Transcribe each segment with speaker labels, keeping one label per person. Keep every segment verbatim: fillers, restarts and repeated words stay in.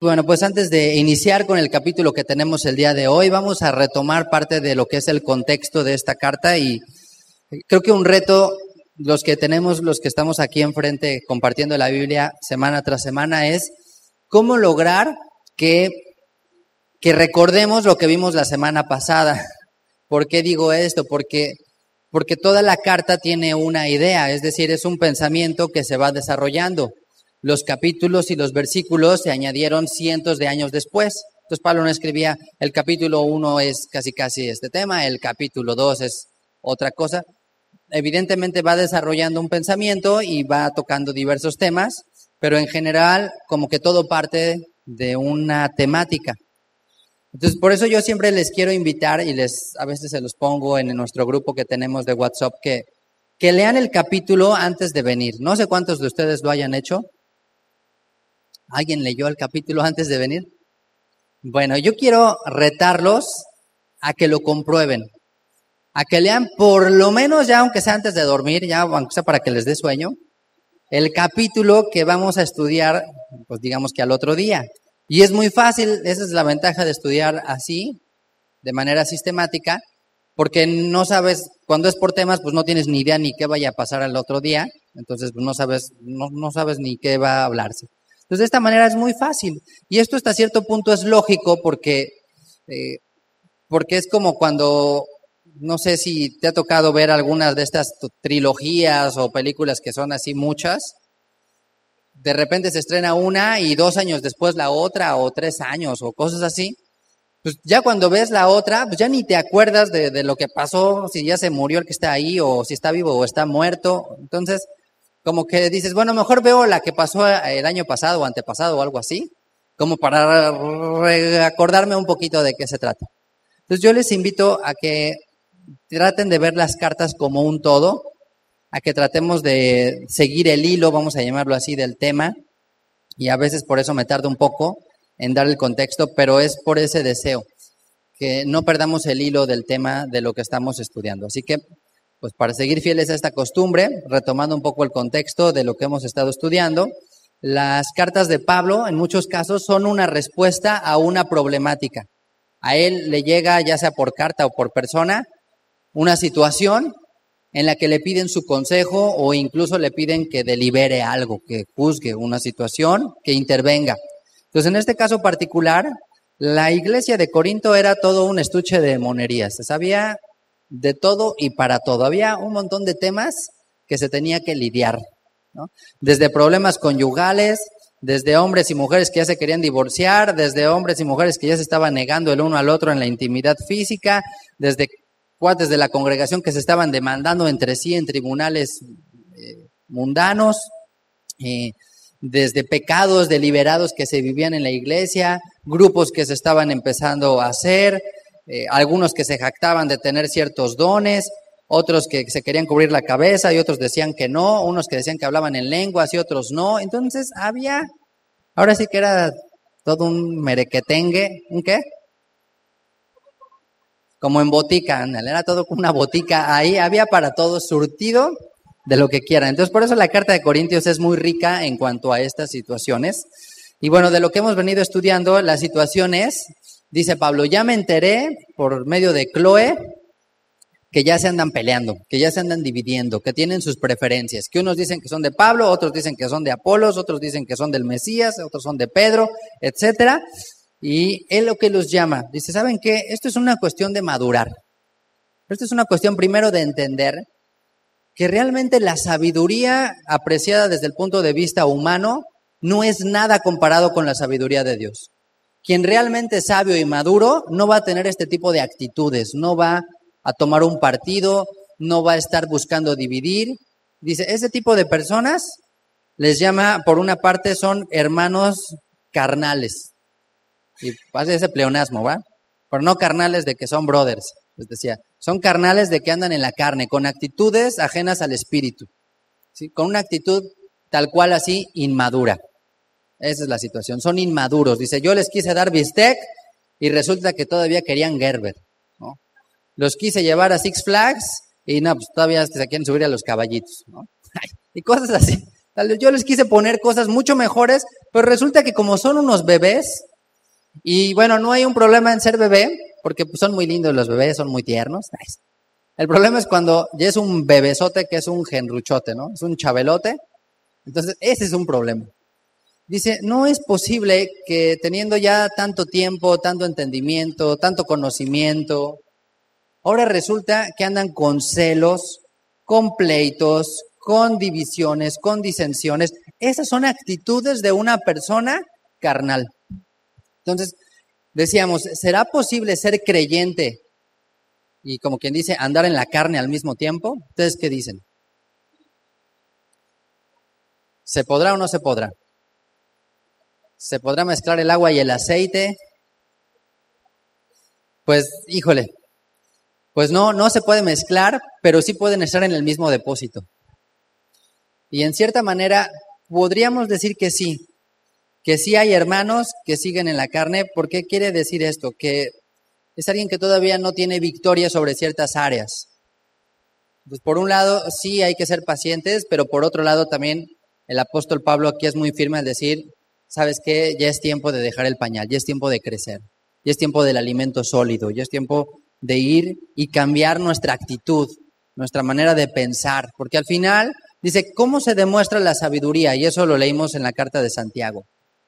Speaker 1: Bueno, pues antes de iniciar con el capítulo que tenemos el día de hoy, vamos a retomar parte de lo que es el contexto de esta carta y creo que un reto, los que tenemos, los que estamos aquí enfrente compartiendo la Biblia semana tras semana, es cómo lograr que, que recordemos lo que vimos la semana pasada. ¿Por qué digo esto? Porque, porque toda la carta tiene una idea, es decir, es un pensamiento que se va desarrollando. Los capítulos y los versículos se añadieron cientos de años después. Entonces Pablo no escribía, el capítulo uno es casi casi este tema, el capítulo dos es otra cosa. Evidentemente va desarrollando un pensamiento y va tocando diversos temas, pero en general como que todo parte de una temática. Entonces por eso yo siempre les quiero invitar y les a veces se los pongo en nuestro grupo que tenemos de WhatsApp que, que lean el capítulo antes de venir. No sé cuántos de ustedes lo hayan hecho. ¿Alguien leyó el capítulo antes de venir? Bueno, yo quiero retarlos a que lo comprueben, a que lean por lo menos ya, aunque sea antes de dormir, ya aunque sea para que les dé sueño, el capítulo que vamos a estudiar, pues digamos que al otro día. Y es muy fácil, esa es la ventaja de estudiar así, de manera sistemática, porque no sabes, cuando es por temas, pues no tienes ni idea ni qué vaya a pasar al otro día, entonces pues no sabes, no, no sabes ni qué va a hablarse. Entonces, de esta manera es muy fácil. Y esto hasta cierto punto es lógico porque, eh, porque es como cuando, no sé si te ha tocado ver algunas de estas trilogías o películas que son así muchas. De repente se estrena una y dos años después la otra o tres años o cosas así. Pues ya cuando ves la otra, pues ya ni te acuerdas de, de lo que pasó, si ya se murió el que está ahí o si está vivo o está muerto. Entonces, como que dices, bueno, mejor veo la que pasó el año pasado o antepasado o algo así, como para recordarme un poquito de qué se trata. Entonces yo les invito a que traten de ver las cartas como un todo, a que tratemos de seguir el hilo, vamos a llamarlo así, del tema, y a veces por eso me tardo un poco en dar el contexto, pero es por ese deseo, que no perdamos el hilo del tema de lo que estamos estudiando. Así que, pues para seguir fieles a esta costumbre, retomando un poco el contexto de lo que hemos estado estudiando, las cartas de Pablo en muchos casos son una respuesta a una problemática. A él le llega, ya sea por carta o por persona, una situación en la que le piden su consejo o incluso le piden que delibere algo, que juzgue una situación, que intervenga. Entonces, en este caso particular, la iglesia de Corinto era todo un estuche de monerías. Se sabía de todo y para todo. Había un montón de temas que se tenía que lidiar, ¿no? Desde problemas conyugales, desde hombres y mujeres que ya se querían divorciar, desde hombres y mujeres que ya se estaban negando el uno al otro en la intimidad física, desde cuates de la congregación que se estaban demandando entre sí en tribunales eh, mundanos, eh, desde pecados deliberados que se vivían en la iglesia, grupos que se estaban empezando a hacer, Eh, algunos que se jactaban de tener ciertos dones, otros que se querían cubrir la cabeza y otros decían que no, unos que decían que hablaban en lenguas y otros no. Entonces había, ahora sí que era todo un merequetengue, ¿un qué? Como en botica, era todo como una botica, ahí había para todo surtido de lo que quieran. Entonces por eso la carta de Corintios es muy rica en cuanto a estas situaciones. Y bueno, de lo que hemos venido estudiando, la situación es... Dice Pablo, ya me enteré por medio de Chloe que ya se andan peleando, que ya se andan dividiendo, que tienen sus preferencias, que unos dicen que son de Pablo, otros dicen que son de Apolos, otros dicen que son del Mesías, otros son de Pedro, etcétera. Y él lo que los llama, dice, ¿saben qué? Esto es una cuestión de madurar. Esto es una cuestión primero de entender que realmente la sabiduría apreciada desde el punto de vista humano no es nada comparado con la sabiduría de Dios. Quien realmente es sabio y maduro no va a tener este tipo de actitudes, no va a tomar un partido, no va a estar buscando dividir. Dice, ese tipo de personas les llama, por una parte, son hermanos carnales. Y pasa ese pleonasmo, ¿va? Pero no carnales de que son brothers, les decía. Son carnales de que andan en la carne, con actitudes ajenas al espíritu, ¿sí? Con una actitud tal cual así, inmadura. Esa es la situación, son inmaduros. Dice, yo les quise dar bistec y resulta que todavía querían Gerber, ¿no? Los quise llevar a Six Flags y no, pues todavía se quieren subir a los caballitos, ¿no? Y cosas así. Tal vez yo les quise poner cosas mucho mejores, pero resulta que como son unos bebés, y bueno, no hay un problema en ser bebé, porque pues, son muy lindos los bebés, son muy tiernos. Nice. El problema es cuando ya es un bebesote que es un genruchote, ¿no? Es un chabelote. Entonces, ese es un problema. Dice, no es posible que teniendo ya tanto tiempo, tanto entendimiento, tanto conocimiento, ahora resulta que andan con celos, con pleitos, con divisiones, con disensiones. Esas son actitudes de una persona carnal. Entonces, decíamos, ¿será posible ser creyente y como quien dice, andar en la carne al mismo tiempo? ¿Ustedes qué dicen? ¿Se podrá o no se podrá? ¿Se podrá mezclar el agua y el aceite? Pues, híjole, pues no, no se puede mezclar, pero sí pueden estar en el mismo depósito. Y en cierta manera, podríamos decir que sí, que sí hay hermanos que siguen en la carne. ¿Por qué quiere decir esto? Que es alguien que todavía no tiene victoria sobre ciertas áreas. Pues por un lado, sí hay que ser pacientes, pero por otro lado también el apóstol Pablo aquí es muy firme al decir, ¿sabes qué? Ya es tiempo de dejar el pañal, ya es tiempo de crecer, ya es tiempo del alimento sólido, ya es tiempo de ir y cambiar nuestra actitud, nuestra manera de pensar, porque al final dice, ¿cómo se demuestra la sabiduría? Y eso lo leímos en la carta de Santiago.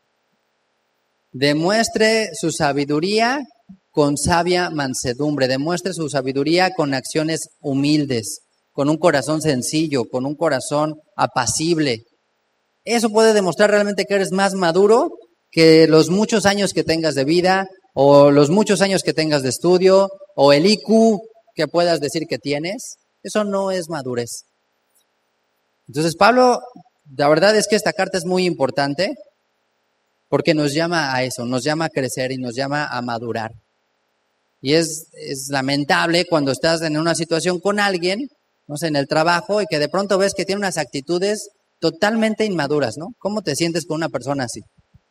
Speaker 1: Demuestre su sabiduría con sabia mansedumbre, demuestre su sabiduría con acciones humildes, con un corazón sencillo, con un corazón apacible. Eso puede demostrar realmente que eres más maduro que los muchos años que tengas de vida, o los muchos años que tengas de estudio, o el I Q que puedas decir que tienes. Eso no es madurez. Entonces, Pablo, la verdad es que esta carta es muy importante porque nos llama a eso, nos llama a crecer y nos llama a madurar. Y es, es lamentable cuando estás en una situación con alguien, no sé, en el trabajo, y que de pronto ves que tiene unas actitudes totalmente inmaduras, ¿no? ¿Cómo te sientes con una persona así?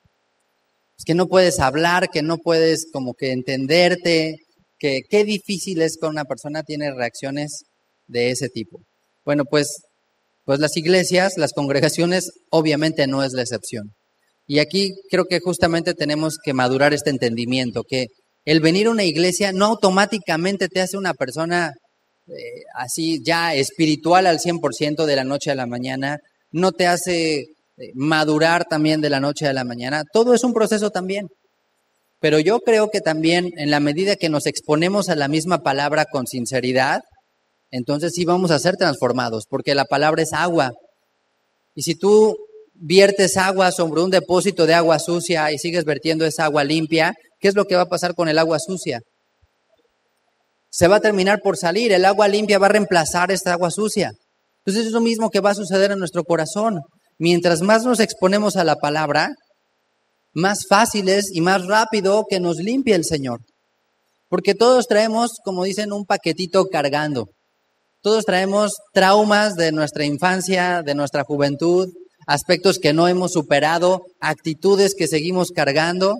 Speaker 1: Es que no puedes hablar, que no puedes como que entenderte, que qué difícil es cuando una persona tiene reacciones de ese tipo. Bueno, pues, pues las iglesias, las congregaciones, obviamente no es la excepción. Y aquí creo que justamente tenemos que madurar este entendimiento, que el venir a una iglesia no automáticamente te hace una persona eh, así ya espiritual al cien por ciento de la noche a la mañana, no te hace madurar también de la noche a la mañana. Todo es un proceso también. Pero yo creo que también en la medida que nos exponemos a la misma palabra con sinceridad, entonces sí vamos a ser transformados, porque la palabra es agua. Y si tú viertes agua sobre un depósito de agua sucia y sigues vertiendo esa agua limpia, ¿qué es lo que va a pasar con el agua sucia? Se va a terminar por salir, el agua limpia va a reemplazar esta agua sucia. Entonces es lo mismo que va a suceder en nuestro corazón. Mientras más nos exponemos a la palabra, más fácil es y más rápido que nos limpie el Señor. Porque todos traemos, como dicen, un paquetito cargando. Todos traemos traumas de nuestra infancia, de nuestra juventud, aspectos que no hemos superado, actitudes que seguimos cargando.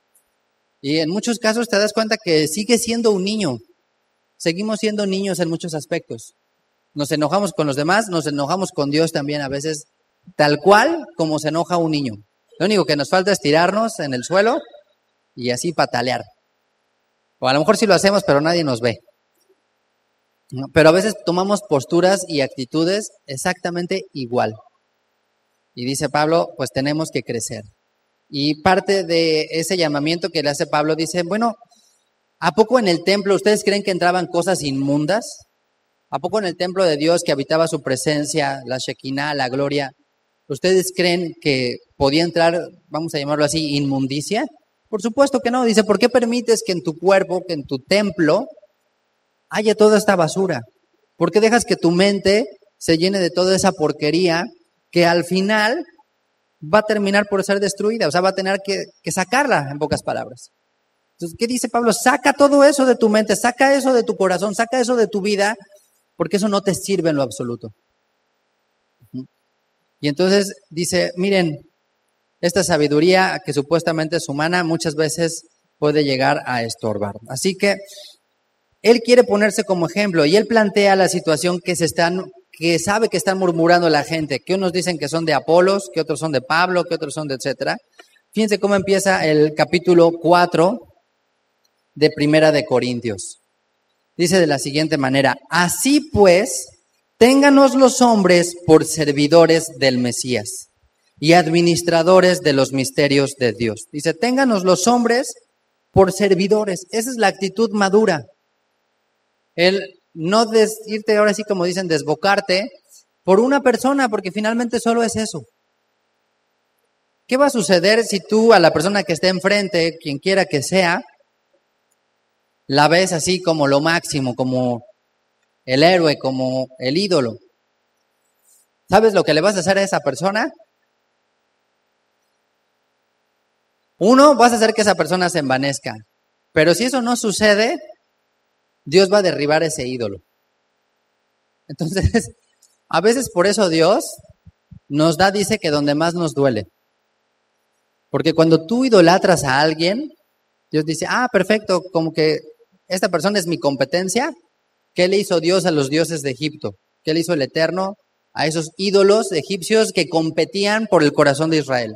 Speaker 1: Y en muchos casos te das cuenta que sigues siendo un niño. Seguimos siendo niños en muchos aspectos. Nos enojamos con los demás, nos enojamos con Dios también a veces, tal cual como se enoja un niño. Lo único que nos falta es tirarnos en el suelo y así patalear. O a lo mejor sí lo hacemos, pero nadie nos ve. Pero a veces tomamos posturas y actitudes exactamente igual. Y dice Pablo, pues tenemos que crecer. Y parte de ese llamamiento que le hace Pablo dice, bueno, ¿a poco en el templo ustedes creen que entraban cosas inmundas? ¿A poco en el templo de Dios que habitaba su presencia, la Shekinah, la gloria, ustedes creen que podía entrar, vamos a llamarlo así, inmundicia? Por supuesto que no. Dice, ¿por qué permites que en tu cuerpo, que en tu templo, haya toda esta basura? ¿Por qué dejas que tu mente se llene de toda esa porquería que al final va a terminar por ser destruida? O sea, va a tener que, que sacarla, en pocas palabras. Entonces, ¿qué dice Pablo? Saca todo eso de tu mente, saca eso de tu corazón, saca eso de tu vida, porque eso no te sirve en lo absoluto. Y entonces dice, miren, esta sabiduría que supuestamente es humana muchas veces puede llegar a estorbar. Así que él quiere ponerse como ejemplo y él plantea la situación que se están que sabe que están murmurando la gente, que unos dicen que son de Apolos, que otros son de Pablo, que otros son de etcétera. Fíjense cómo empieza el capítulo cuatro de Primera de Corintios. Dice de la siguiente manera: así pues, ténganos los hombres por servidores del Mesías y administradores de los misterios de Dios. Dice, ténganos los hombres por servidores. Esa es la actitud madura. El no des, irte ahora sí como dicen, desbocarte por una persona, porque finalmente solo es eso. ¿Qué va a suceder si tú a la persona que esté enfrente, quien quiera que sea, la ves así como lo máximo, como el héroe, como el ídolo? ¿Sabes lo que le vas a hacer a esa persona? Uno, vas a hacer que esa persona se envanezca. Pero si eso no sucede, Dios va a derribar ese ídolo. Entonces, a veces por eso Dios nos da, dice que donde más nos duele. Porque cuando tú idolatras a alguien, Dios dice, ah, perfecto, como que esta persona es mi competencia. ¿Qué le hizo Dios a los dioses de Egipto? ¿Qué le hizo el Eterno a esos ídolos egipcios que competían por el corazón de Israel?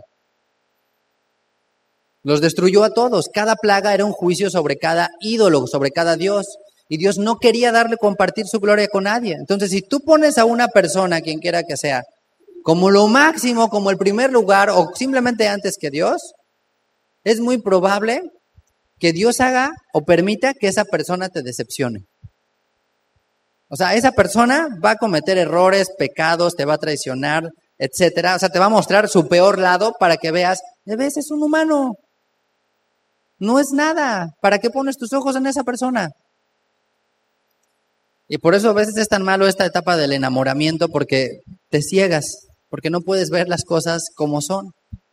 Speaker 1: Los destruyó a todos. Cada plaga era un juicio sobre cada ídolo, sobre cada dios. Y Dios no quería darle compartir su gloria con nadie. Entonces, si tú pones a una persona, quien quiera que sea, como lo máximo, como el primer lugar, o simplemente antes que Dios, es muy probable que Dios haga o permita que esa persona te decepcione. O sea, esa persona va a cometer errores, pecados, te va a traicionar, etcétera. O sea, te va a mostrar su peor lado para que veas, de vez es un humano. No es nada. ¿Para qué pones tus ojos en esa persona? Y por eso a veces es tan malo esta etapa del enamoramiento, porque te ciegas, porque no puedes ver las cosas como son.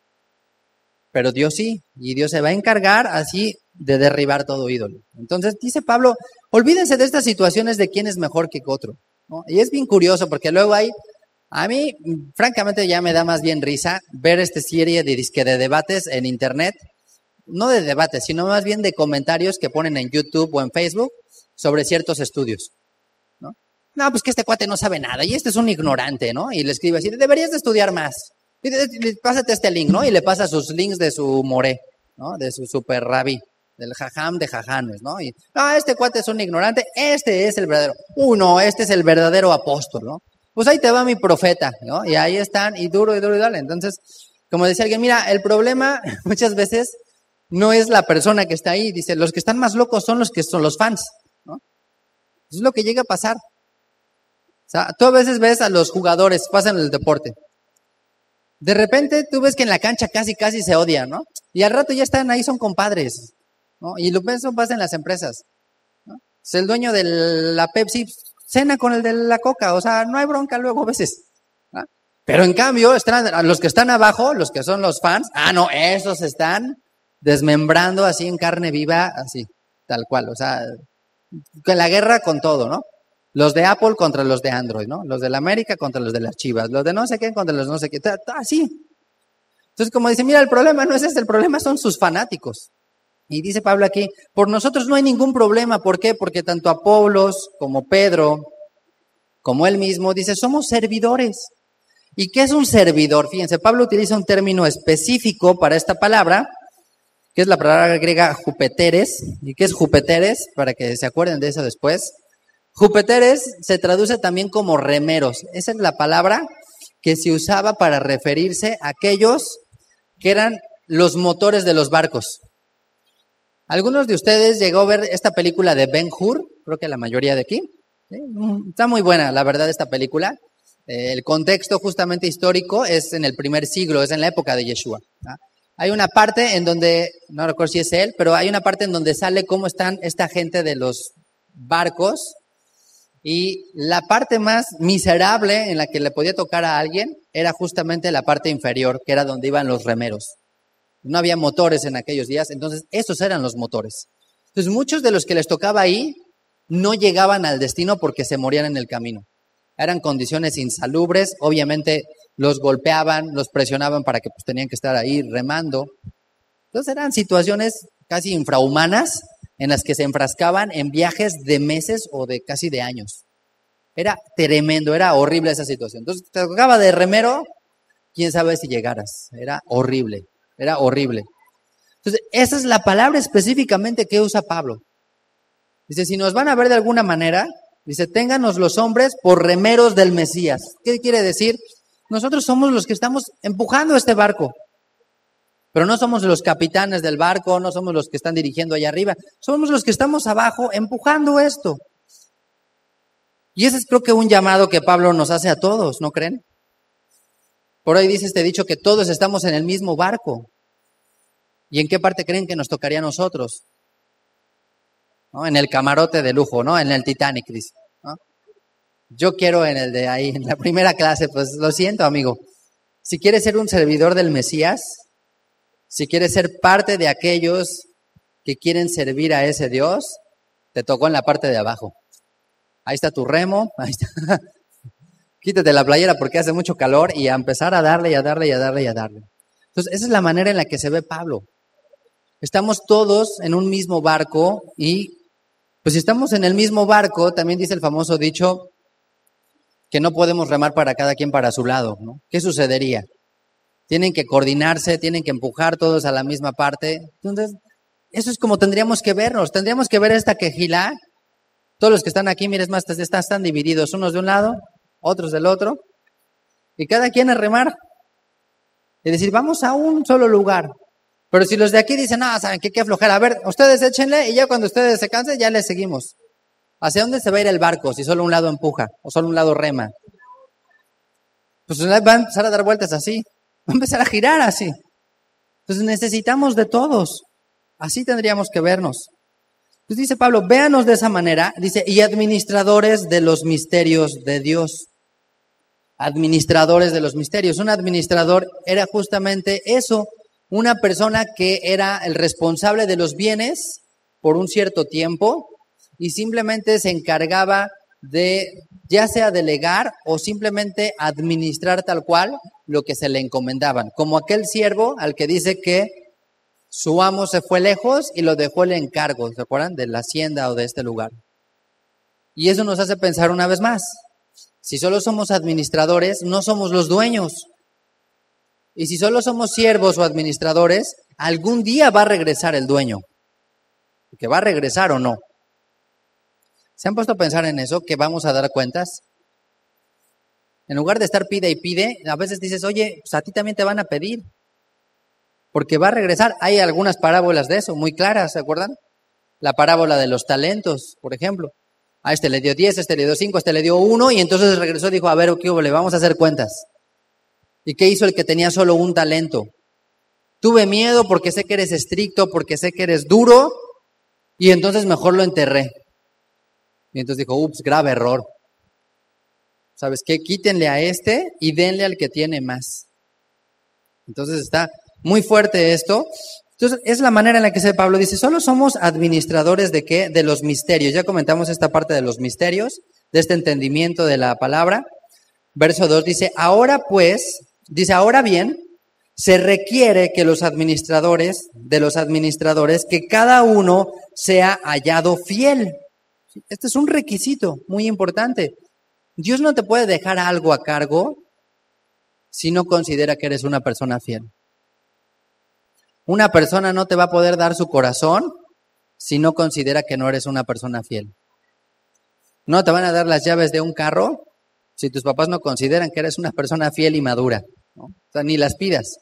Speaker 1: Pero Dios sí, y Dios se va a encargar así de derribar todo ídolo. Entonces dice Pablo, olvídense de estas situaciones de quién es mejor que otro, ¿no? Y es bien curioso porque luego hay, a mí francamente ya me da más bien risa ver esta serie de disque de debates en internet, no de debates, sino más bien de comentarios que ponen en YouTube o en Facebook sobre ciertos estudios, ¿no? No, pues que este cuate no sabe nada y este es un ignorante, ¿no? Y le escribe así, deberías de estudiar más. Y de, de, pásate este link, ¿no? Y le pasa sus links de su moré, ¿no? De su super rabí, del jajam de jajanes, ¿no? Y, no, este cuate es un ignorante, este es el verdadero. Uy, no, este es el verdadero apóstol, ¿no? Pues ahí te va mi profeta, ¿no? Y ahí están, y duro, y duro, y dale. Entonces, como decía alguien, mira, el problema muchas veces no es la persona que está ahí. Dice, los que están más locos son los que son los fans, ¿no? Eso es lo que llega a pasar. O sea, tú a veces ves a los jugadores, pasan el deporte. De repente tú ves que en la cancha casi, casi se odian, ¿no? Y al rato ya están ahí, son compadres, ¿no? Y lo mismo pasa en las empresas, ¿no? Es el dueño de la Pepsi, cena con el de la Coca, o sea, no hay bronca luego a veces, ¿no? Pero en cambio, están, los que están abajo, los que son los fans, ah, no, esos están desmembrando así en carne viva, así, tal cual, o sea, con la guerra con todo, ¿no? Los de Apple contra los de Android, ¿no? Los de la América contra los de las Chivas, los de no sé qué contra los no sé qué, así. Entonces, como dice, mira, el problema no es este, el problema son sus fanáticos. Y dice Pablo aquí, por nosotros no hay ningún problema, ¿por qué? Porque tanto Apolos como Pedro, como él mismo, dice, somos servidores. ¿Y qué es un servidor? Fíjense, Pablo utiliza un término específico para esta palabra, que es la palabra griega jupeteres. ¿Y qué es jupeteres? Para que se acuerden de eso después. Jupeteres se traduce también como remeros. Esa es la palabra que se usaba para referirse a aquellos que eran los motores de los barcos. Algunos de ustedes llegó a ver esta película de Ben-Hur, creo que la mayoría de aquí. ¿Sí? Está muy buena, la verdad, esta película. Eh, el contexto justamente histórico es en el primer siglo, es en la época de Yeshua, ¿no? Hay una parte en donde, no recuerdo si es él, pero hay una parte en donde sale cómo están esta gente de los barcos. Y la parte más miserable en la que le podía tocar a alguien era justamente la parte inferior, que era donde iban los remeros. No había motores en aquellos días, entonces esos eran los motores. Entonces muchos de los que les tocaba ahí no llegaban al destino porque se morían en el camino. Eran condiciones insalubres, obviamente los golpeaban, los presionaban para que pues, tenían que estar ahí remando. Entonces eran situaciones casi infrahumanas en las que se enfrascaban en viajes de meses o de casi de años. Era tremendo, era horrible esa situación. Entonces te tocaba de remero, quién sabe si llegaras. Era horrible, era horrible. Entonces, esa es la palabra específicamente que usa Pablo. Dice, si nos van a ver de alguna manera, dice, ténganos los hombres por remeros del Mesías. ¿Qué quiere decir? Nosotros somos los que estamos empujando este barco. Pero no somos los capitanes del barco, no somos los que están dirigiendo allá arriba. Somos los que estamos abajo empujando esto. Y ese es creo que un llamado que Pablo nos hace a todos, ¿no creen? Por ahí dice este dicho que todos estamos en el mismo barco. ¿Y en qué parte creen que nos tocaría a nosotros? ¿No? En el camarote de lujo, ¿no? En el Titanic, dice, ¿no? Yo quiero en el de ahí, en la primera clase, pues lo siento, amigo. Si quieres ser un servidor del Mesías, si quieres ser parte de aquellos que quieren servir a ese Dios, te tocó en la parte de abajo. Ahí está tu remo, ahí está. Quítate la playera porque hace mucho calor y a empezar a darle y a darle y a darle y a darle. Entonces, esa es la manera en la que se ve Pablo. Estamos todos en un mismo barco y, pues si estamos en el mismo barco, también dice el famoso dicho que no podemos remar para cada quien para su lado, ¿no? ¿Qué sucedería? Tienen que coordinarse, tienen que empujar todos a la misma parte. Entonces, eso es como tendríamos que vernos. Tendríamos que ver esta quejilá. Todos los que están aquí, mires más, están, están divididos, unos de un lado, otros del otro, y cada quien a remar. Y decir, vamos a un solo lugar. Pero si los de aquí dicen, no, saben qué, qué flojera, a ver, ustedes échenle y ya cuando ustedes se cansen, ya les seguimos. ¿Hacia dónde se va a ir el barco si solo un lado empuja o solo un lado rema? Pues va a empezar a dar vueltas así, va a empezar a girar así. Entonces necesitamos de todos. Así tendríamos que vernos. Entonces dice Pablo, véanos de esa manera, dice, y administradores de los misterios de Dios. Administradores de los misterios. Un administrador era justamente eso, una persona que era el responsable de los bienes por un cierto tiempo y simplemente se encargaba de, ya sea delegar o simplemente administrar tal cual lo que se le encomendaban. Como aquel siervo al que dice que su amo se fue lejos y lo dejó el encargo, ¿se acuerdan? De la hacienda o de este lugar. Y eso nos hace pensar una vez más. Si solo somos administradores, no somos los dueños. Y si solo somos siervos o administradores, algún día va a regresar el dueño. ¿Que va a regresar o no? ¿Se han puesto a pensar en eso? ¿Que vamos a dar cuentas? En lugar de estar pide y pide, a veces dices, oye, pues a ti también te van a pedir. Porque va a regresar. Hay algunas parábolas de eso, muy claras, ¿se acuerdan? La parábola de los talentos, por ejemplo. A este le dio diez, a este le dio cinco, a este le dio uno, y entonces regresó y dijo, a ver, ¿qué hubo? Le vamos a hacer cuentas. ¿Y qué hizo el que tenía solo un talento? Tuve miedo porque sé que eres estricto, porque sé que eres duro, y entonces mejor lo enterré. Y entonces dijo, ups, grave error. ¿Sabes qué? Quítenle a este y denle al que tiene más. Entonces está muy fuerte esto. Entonces es la manera en la que se Pablo dice, solo somos administradores de qué? De los misterios. Ya comentamos esta parte de los misterios, de este entendimiento de la palabra. Verso dos dice, ahora pues, dice, ahora bien, se requiere que los administradores, de los administradores, que cada uno sea hallado fiel. Este es un requisito muy importante. Dios no te puede dejar algo a cargo si no considera que eres una persona fiel. Una persona no te va a poder dar su corazón si no considera que no eres una persona fiel. No te van a dar las llaves de un carro si tus papás no consideran que eres una persona fiel y madura, ¿no? O sea, ni las pidas.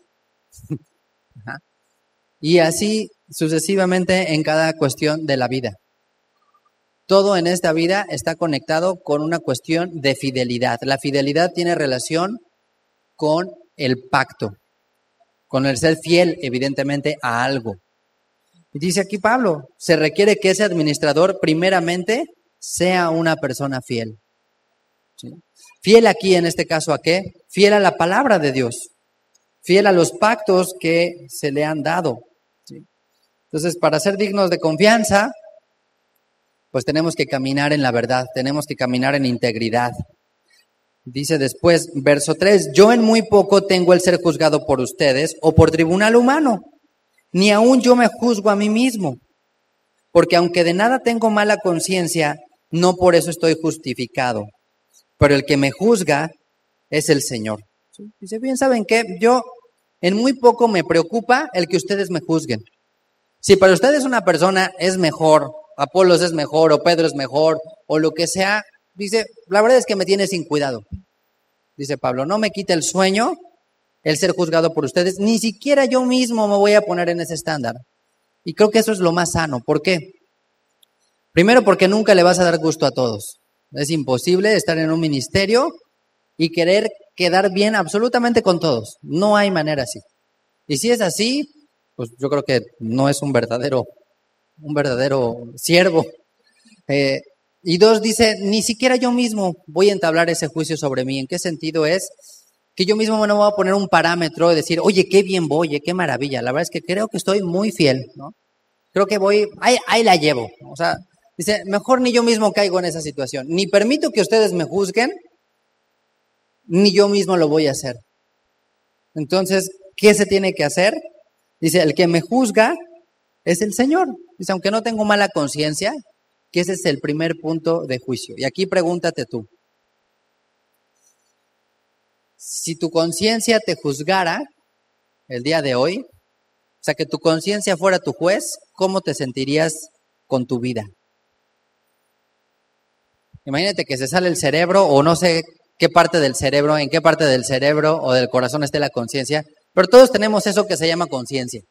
Speaker 1: Ajá. Y así sucesivamente en cada cuestión de la vida. Todo en esta vida está conectado con una cuestión de fidelidad. La fidelidad tiene relación con el pacto, con el ser fiel, evidentemente, a algo. Y dice aquí Pablo, se requiere que ese administrador primeramente sea una persona fiel. ¿Sí? Fiel aquí, en este caso, ¿a qué? Fiel a la palabra de Dios, fiel a los pactos que se le han dado. ¿Sí? Entonces, para ser dignos de confianza, pues tenemos que caminar en la verdad, tenemos que caminar en integridad. Dice después, verso tres, yo en muy poco tengo el ser juzgado por ustedes o por tribunal humano, ni aun yo me juzgo a mí mismo, porque aunque de nada tengo mala conciencia, no por eso estoy justificado. pero el que me juzga es el Señor. ¿Sí? Dice, bien, ¿saben qué? Yo en muy poco me preocupa el que ustedes me juzguen. Si para ustedes una persona es mejor, Apolos es mejor, o Pedro es mejor, o lo que sea, dice, la verdad es que me tiene sin cuidado. Dice Pablo, no me quite el sueño el ser juzgado por ustedes, ni siquiera yo mismo me voy a poner en ese estándar. Y creo que eso es lo más sano. ¿Por qué? Primero, porque nunca le vas a dar gusto a todos. Es imposible estar en un ministerio y querer quedar bien absolutamente con todos. No hay manera así. Y si es así, pues yo creo que no es un verdadero, un verdadero siervo. Eh, y dos, dice, ni siquiera yo mismo voy a entablar ese juicio sobre mí. ¿En qué sentido es? Que yo mismo no voy a poner un parámetro y decir, oye, qué bien voy, qué maravilla. La verdad es que creo que estoy muy fiel, ¿no? Creo que voy, ahí, ahí la llevo. O sea, dice, mejor ni yo mismo caigo en esa situación. Ni permito que ustedes me juzguen, ni yo mismo lo voy a hacer. Entonces, ¿qué se tiene que hacer? Dice, el que me juzga es el Señor. Dice, aunque no tengo mala conciencia, que ese es el primer punto de juicio. Y aquí pregúntate tú. Si tu conciencia te juzgara el día de hoy, o sea, que tu conciencia fuera tu juez, ¿cómo te sentirías con tu vida? Imagínate que se sale el cerebro, o no sé qué parte del cerebro, en qué parte del cerebro o del corazón esté la conciencia, pero todos tenemos eso que se llama conciencia.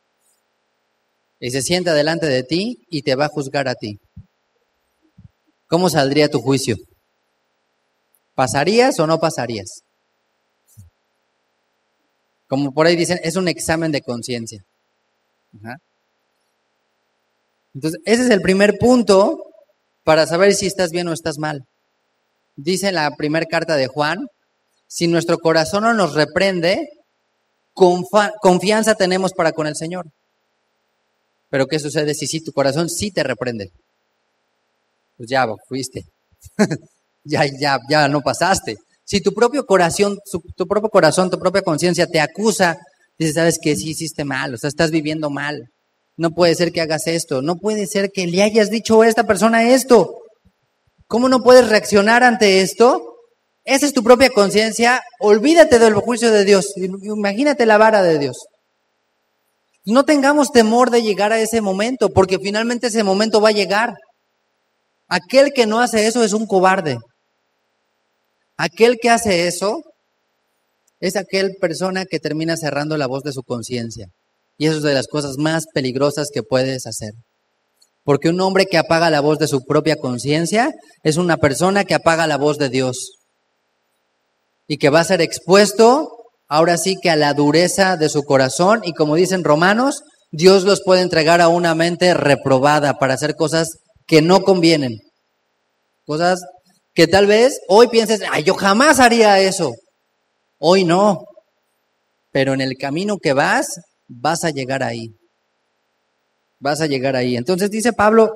Speaker 1: Y se sienta delante de ti y te va a juzgar a ti. ¿Cómo saldría tu juicio? ¿Pasarías o no pasarías? Como por ahí dicen, es un examen de conciencia. Entonces, ese es el primer punto para saber si estás bien o estás mal. Dice en la primera carta de Juan, si nuestro corazón no nos reprende, confa- confianza tenemos para con el Señor. Pero ¿qué sucede si, si tu corazón sí te reprende? Pues ya fuiste, ya, ya, ya no pasaste. Si tu propio corazón, su, tu propio corazón, tu propia conciencia te acusa, dices, sabes que sí hiciste mal, o sea, estás viviendo mal. No puede ser que hagas esto, no puede ser que le hayas dicho a esta persona esto. ¿Cómo no puedes reaccionar ante esto? Esa es tu propia conciencia, olvídate del juicio de Dios, imagínate la vara de Dios. No tengamos temor de llegar a ese momento, porque finalmente ese momento va a llegar. Aquel que no hace eso es un cobarde. Aquel que hace eso es aquel persona que termina cerrando la voz de su conciencia. Y eso es de las cosas más peligrosas que puedes hacer. Porque un hombre que apaga la voz de su propia conciencia es una persona que apaga la voz de Dios. Y que va a ser expuesto, ahora sí que a la dureza de su corazón. Y como dicen Romanos, Dios los puede entregar a una mente reprobada para hacer cosas que no convienen. Cosas que tal vez hoy pienses, ay, yo jamás haría eso. Hoy no. Pero en el camino que vas, vas a llegar ahí. Vas a llegar ahí. Entonces dice Pablo,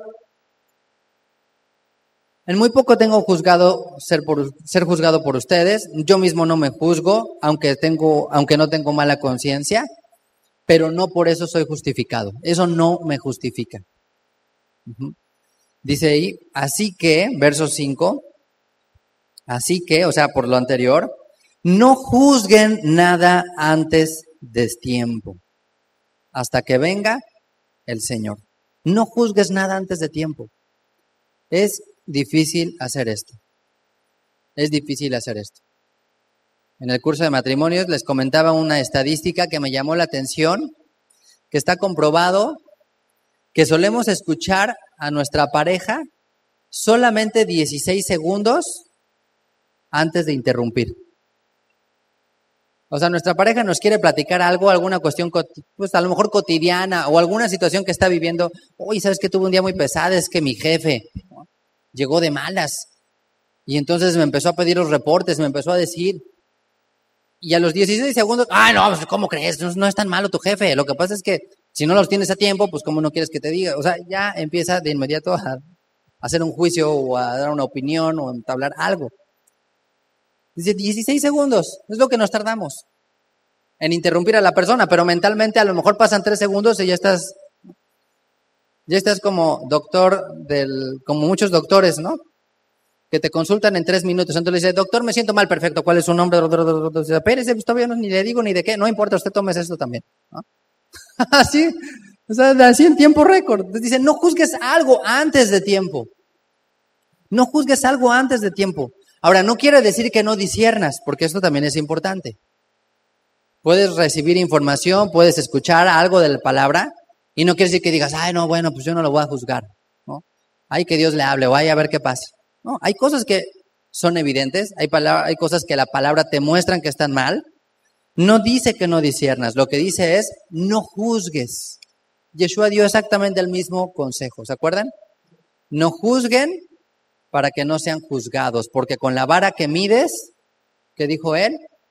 Speaker 1: en muy poco tengo juzgado ser, por, ser juzgado por ustedes. Yo mismo no me juzgo, aunque, tengo, aunque no tengo mala conciencia, pero no por eso soy justificado. Eso no me justifica. Uh-huh. Dice ahí, así que, verso cinco, así que, o sea, por lo anterior, no juzguen nada antes de tiempo, hasta que venga el Señor. No juzgues nada antes de tiempo. Es difícil hacer esto. Es difícil hacer esto. En el curso de matrimonios les comentaba una estadística que me llamó la atención, que está comprobado que solemos escuchar a nuestra pareja solamente dieciséis segundos antes de interrumpir. O sea, nuestra pareja nos quiere platicar algo, alguna cuestión, pues a lo mejor cotidiana o alguna situación que está viviendo. Uy, ¿sabes qué? Tuve un día muy pesado, es que mi jefe, ¿no?, llegó de malas. Y entonces me empezó a pedir los reportes, me empezó a decir. Y a los dieciséis segundos, ah, no, pues, ¿cómo crees? No, no es tan malo tu jefe. Lo que pasa es que si no los tienes a tiempo, pues ¿cómo no quieres que te diga? O sea, ya empieza de inmediato a, a hacer un juicio o a dar una opinión o a entablar algo. Dice dieciséis segundos, es lo que nos tardamos en interrumpir a la persona, pero mentalmente a lo mejor pasan tres segundos y ya estás, ya estás como doctor del, como muchos doctores, ¿no? que te consultan en tres minutos. Entonces le dice, doctor, me siento mal, perfecto, ¿cuál es su nombre? Espérese, pues todavía no, ni le digo ni de qué, no importa, usted tomes esto también, ¿no? Así, o sea, así en tiempo récord. Dice, no juzgues algo antes de tiempo. No juzgues algo antes de tiempo. Ahora, no quiere decir que no disciernas, porque esto también es importante. Puedes recibir información, puedes escuchar algo de la palabra, y no quiere decir que digas, ay, no, bueno, pues yo no lo voy a juzgar, ¿no? Hay que Dios le hable, o hay a ver qué pasa. No, hay cosas que son evidentes, hay, palabra, hay cosas que la palabra te muestran que están mal. No dice que no disciernas, lo que dice es, no juzgues. Yeshua dio exactamente el mismo consejo, ¿se acuerdan? No juzguen para que no sean juzgados, porque con la vara que mides, ¿qué dijo él?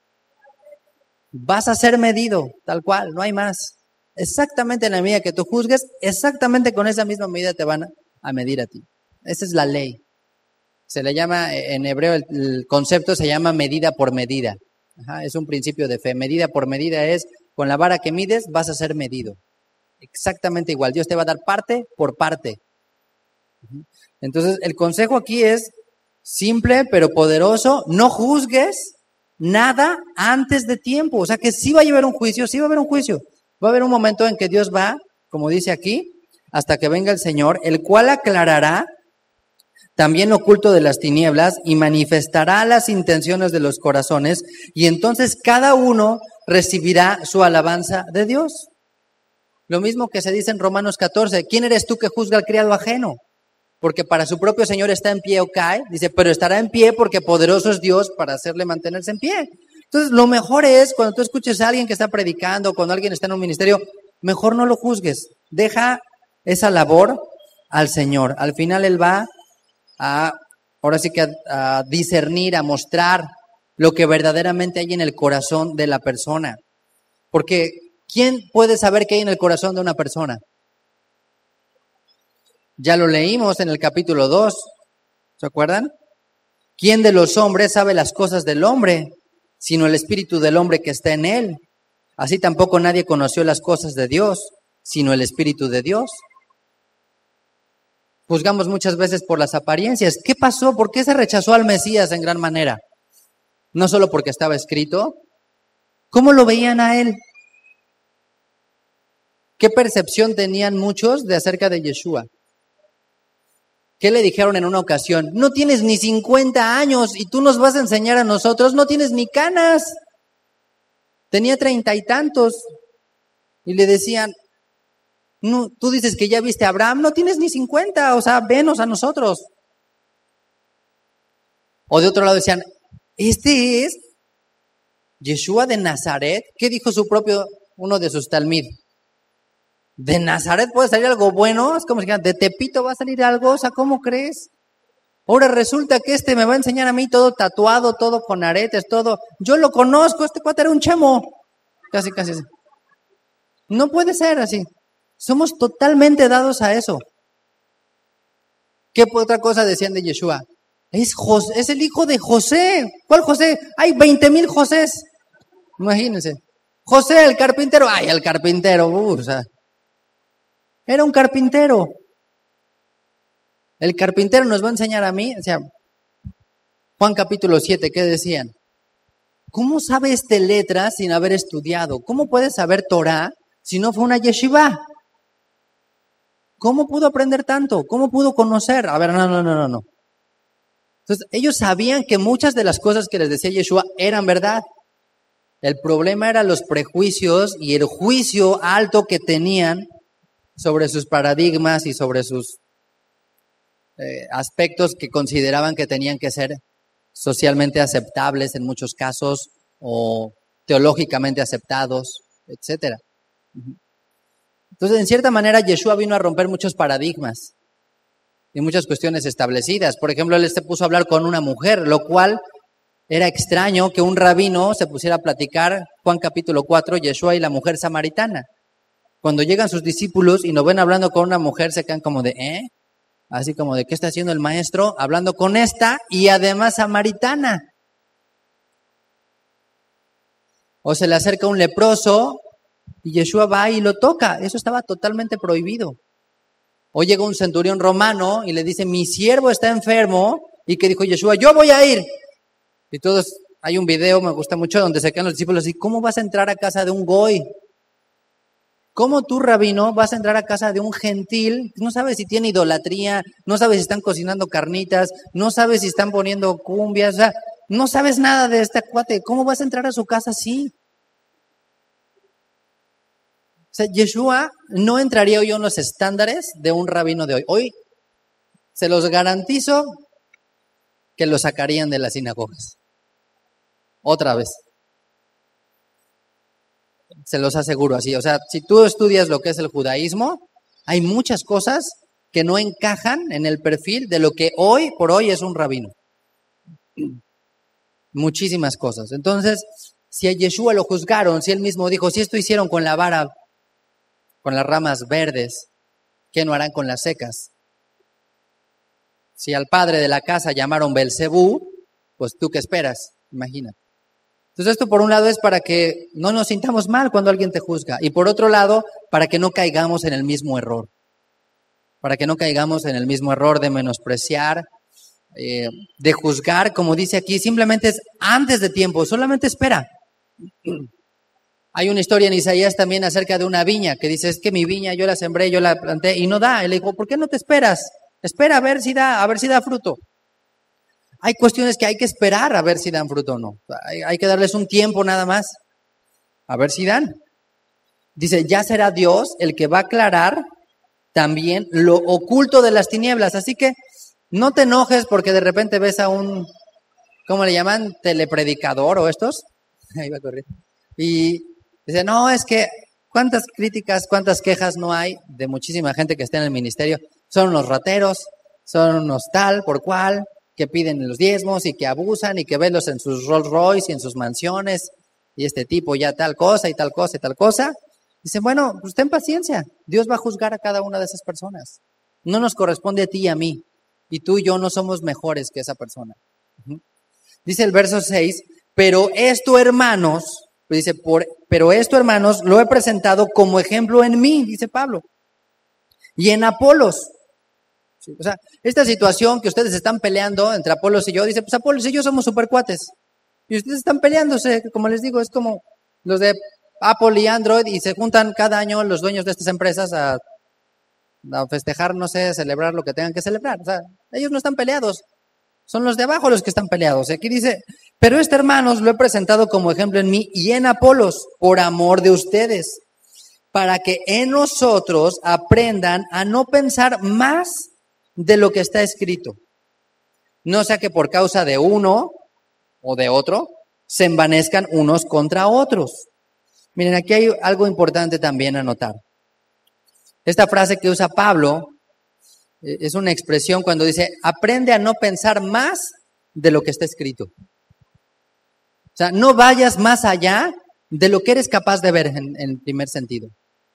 Speaker 1: Vas a ser medido, tal cual, no hay más. Exactamente en la medida que tú juzgues, exactamente con esa misma medida te van a medir a ti. Esa es la ley. Se le llama, en hebreo, el, el concepto se llama medida por medida. Ajá, es un principio de fe. Medida por medida es, con la vara que mides, vas a ser medido. Exactamente igual. Dios te va a dar parte por parte. Entonces, el consejo aquí es simple pero poderoso. No juzgues nada antes de tiempo. O sea que sí va a llevar un juicio, sí va a haber un juicio. Va a haber un momento en que Dios va, como dice aquí, hasta que venga el Señor, el cual aclarará también lo oculto de las tinieblas y manifestará las intenciones de los corazones, y entonces cada uno recibirá su alabanza de Dios. Lo mismo que se dice en Romanos catorce, ¿quién eres tú que juzga al criado ajeno? Porque para su propio Señor está en pie o cae, dice, pero estará en pie porque poderoso es Dios para hacerle mantenerse en pie. Entonces, lo mejor es, cuando tú escuches a alguien que está predicando, cuando alguien está en un ministerio, mejor no lo juzgues. Deja esa labor al Señor. Al final Él va a, ahora sí que a, a discernir, a mostrar lo que verdaderamente hay en el corazón de la persona. Porque, ¿quién puede saber qué hay en el corazón de una persona? Ya lo leímos en el capítulo dos, ¿se acuerdan? ¿Quién de los hombres sabe las cosas del hombre, sino el espíritu del hombre que está en él? Así tampoco nadie conoció las cosas de Dios, sino el espíritu de Dios. Juzgamos muchas veces por las apariencias. ¿Qué pasó? ¿Por qué se rechazó al Mesías en gran manera? No solo porque estaba escrito. ¿Cómo lo veían a él? ¿Qué percepción tenían muchos de acerca de Yeshua? ¿Qué le dijeron en una ocasión? No tienes ni cincuenta años y tú nos vas a enseñar a nosotros, no tienes ni canas. Tenía treinta y tantos. Y le decían, no, tú dices que ya viste a Abraham, no tienes ni cincuenta, o sea, venos a nosotros. O de otro lado decían, este es Yeshua de Nazaret. ¿Qué dijo su propio, uno de sus talmid? ¿De Nazaret puede salir algo bueno? Es como si dijeran, ¿de Tepito va a salir algo? O sea, ¿cómo crees? Ahora resulta que este me va a enseñar a mí todo tatuado, todo con aretes, todo. Yo lo conozco, este cuate era un chemo. Casi, casi así. No puede ser así. Somos totalmente dados a eso. ¿Qué otra cosa decían de Yeshua? Es, José, es el hijo de José. ¿Cuál José? Hay veinte mil Josés. Imagínense. José, el carpintero. Ay, el carpintero. Uh, o sea, era un carpintero. El carpintero nos va a enseñar a mí. O sea, Juan capítulo siete, ¿qué decían? ¿Cómo sabe este letra sin haber estudiado? ¿Cómo puede saber Torah si no fue una yeshiva? ¿Cómo pudo aprender tanto? ¿Cómo pudo conocer? A ver, no, no, no, no, no. Entonces, ellos sabían que muchas de las cosas que les decía Yeshua eran verdad. El problema eran los prejuicios y el juicio alto que tenían sobre sus paradigmas y sobre sus eh, aspectos que consideraban que tenían que ser socialmente aceptables en muchos casos o teológicamente aceptados, etcétera. Entonces, en cierta manera, Yeshua vino a romper muchos paradigmas y muchas cuestiones establecidas. Por ejemplo, él se puso a hablar con una mujer, lo cual era extraño que un rabino se pusiera a platicar, Juan capítulo cuatro, Yeshua y la mujer samaritana. Cuando llegan sus discípulos y nos ven hablando con una mujer, se quedan como de, ¿eh? Así como de, ¿qué está haciendo el maestro? Hablando con esta y además samaritana. O se le acerca un leproso y Yeshua va y lo toca. Eso estaba totalmente prohibido. O llega un centurión romano y le dice, mi siervo está enfermo y que dijo Yeshua, yo voy a ir. Y todos, hay un video, me gusta mucho, donde se quedan los discípulos y ¿cómo vas a entrar a casa de un goy? ¿Cómo tú, rabino, vas a entrar a casa de un gentil? No sabes si tiene idolatría, no sabes si están cocinando carnitas, no sabes si están poniendo cumbias, o sea, no sabes nada de este cuate. ¿Cómo vas a entrar a su casa así? O sea, Yeshua no entraría hoy en los estándares de un rabino de hoy. Hoy se los garantizo que lo sacarían de las sinagogas. Otra vez. Se los aseguro así. O sea, si tú estudias lo que es el judaísmo, hay muchas cosas que no encajan en el perfil de lo que hoy por hoy es un rabino. Muchísimas cosas. Entonces, si a Yeshua lo juzgaron, si él mismo dijo, si esto hicieron con la vara, con las ramas verdes, ¿qué no harán con las secas? Si al padre de la casa llamaron Belcebú, pues tú qué esperas, imagínate. Entonces esto por un lado es para que no nos sintamos mal cuando alguien te juzga y por otro lado para que no caigamos en el mismo error, para que no caigamos en el mismo error de menospreciar, eh, de juzgar, como dice aquí, simplemente es antes de tiempo, solamente espera. Hay una historia en Isaías también acerca de una viña que dice, es que mi viña yo la sembré, yo la planté y no da. Y le dijo, ¿por qué no te esperas? Espera a ver si da, a ver si da fruto. Hay cuestiones que hay que esperar a ver si dan fruto o no. Hay, hay que darles un tiempo nada más, a ver si dan. Dice, ya será Dios el que va a aclarar también lo oculto de las tinieblas. Así que no te enojes porque de repente ves a un, ¿cómo le llaman? Telepredicador o estos. Ahí va a correr. Y dice, no, es que cuántas críticas, cuántas quejas no hay de muchísima gente que está en el ministerio. Son unos rateros, son unos tal por cual, que piden los diezmos y que abusan y que venlos en sus Rolls Royce y en sus mansiones y este tipo ya tal cosa y tal cosa y tal cosa. Dicen, bueno, pues ten paciencia, Dios va a juzgar a cada una de esas personas. No nos corresponde a ti y a mí, y tú y yo no somos mejores que esa persona. Uh-huh. Dice el verso seis, pero esto, hermanos, dice, por, pero esto, hermanos, lo he presentado como ejemplo en mí, dice Pablo, y en Apolos. O sea, esta situación que ustedes están peleando entre Apolos y yo, dice, pues Apolos y yo somos supercuates. Y ustedes están peleándose, como les digo, es como los de Apple y Android y se juntan cada año los dueños de estas empresas a, a festejar, no sé, celebrar lo que tengan que celebrar. O sea, ellos no están peleados, son los de abajo los que están peleados. Y aquí dice, pero este, hermanos, lo he presentado como ejemplo en mí y en Apolos, por amor de ustedes, para que en nosotros aprendan a no pensar más de lo que está escrito. No sea que por causa de uno o de otro se envanezcan unos contra otros. Miren, aquí hay algo importante también a notar. Esta frase que usa Pablo eh, es una expresión cuando dice, aprende a no pensar más de lo que está escrito. O sea, no vayas más allá de lo que eres capaz de ver en, en primer sentido.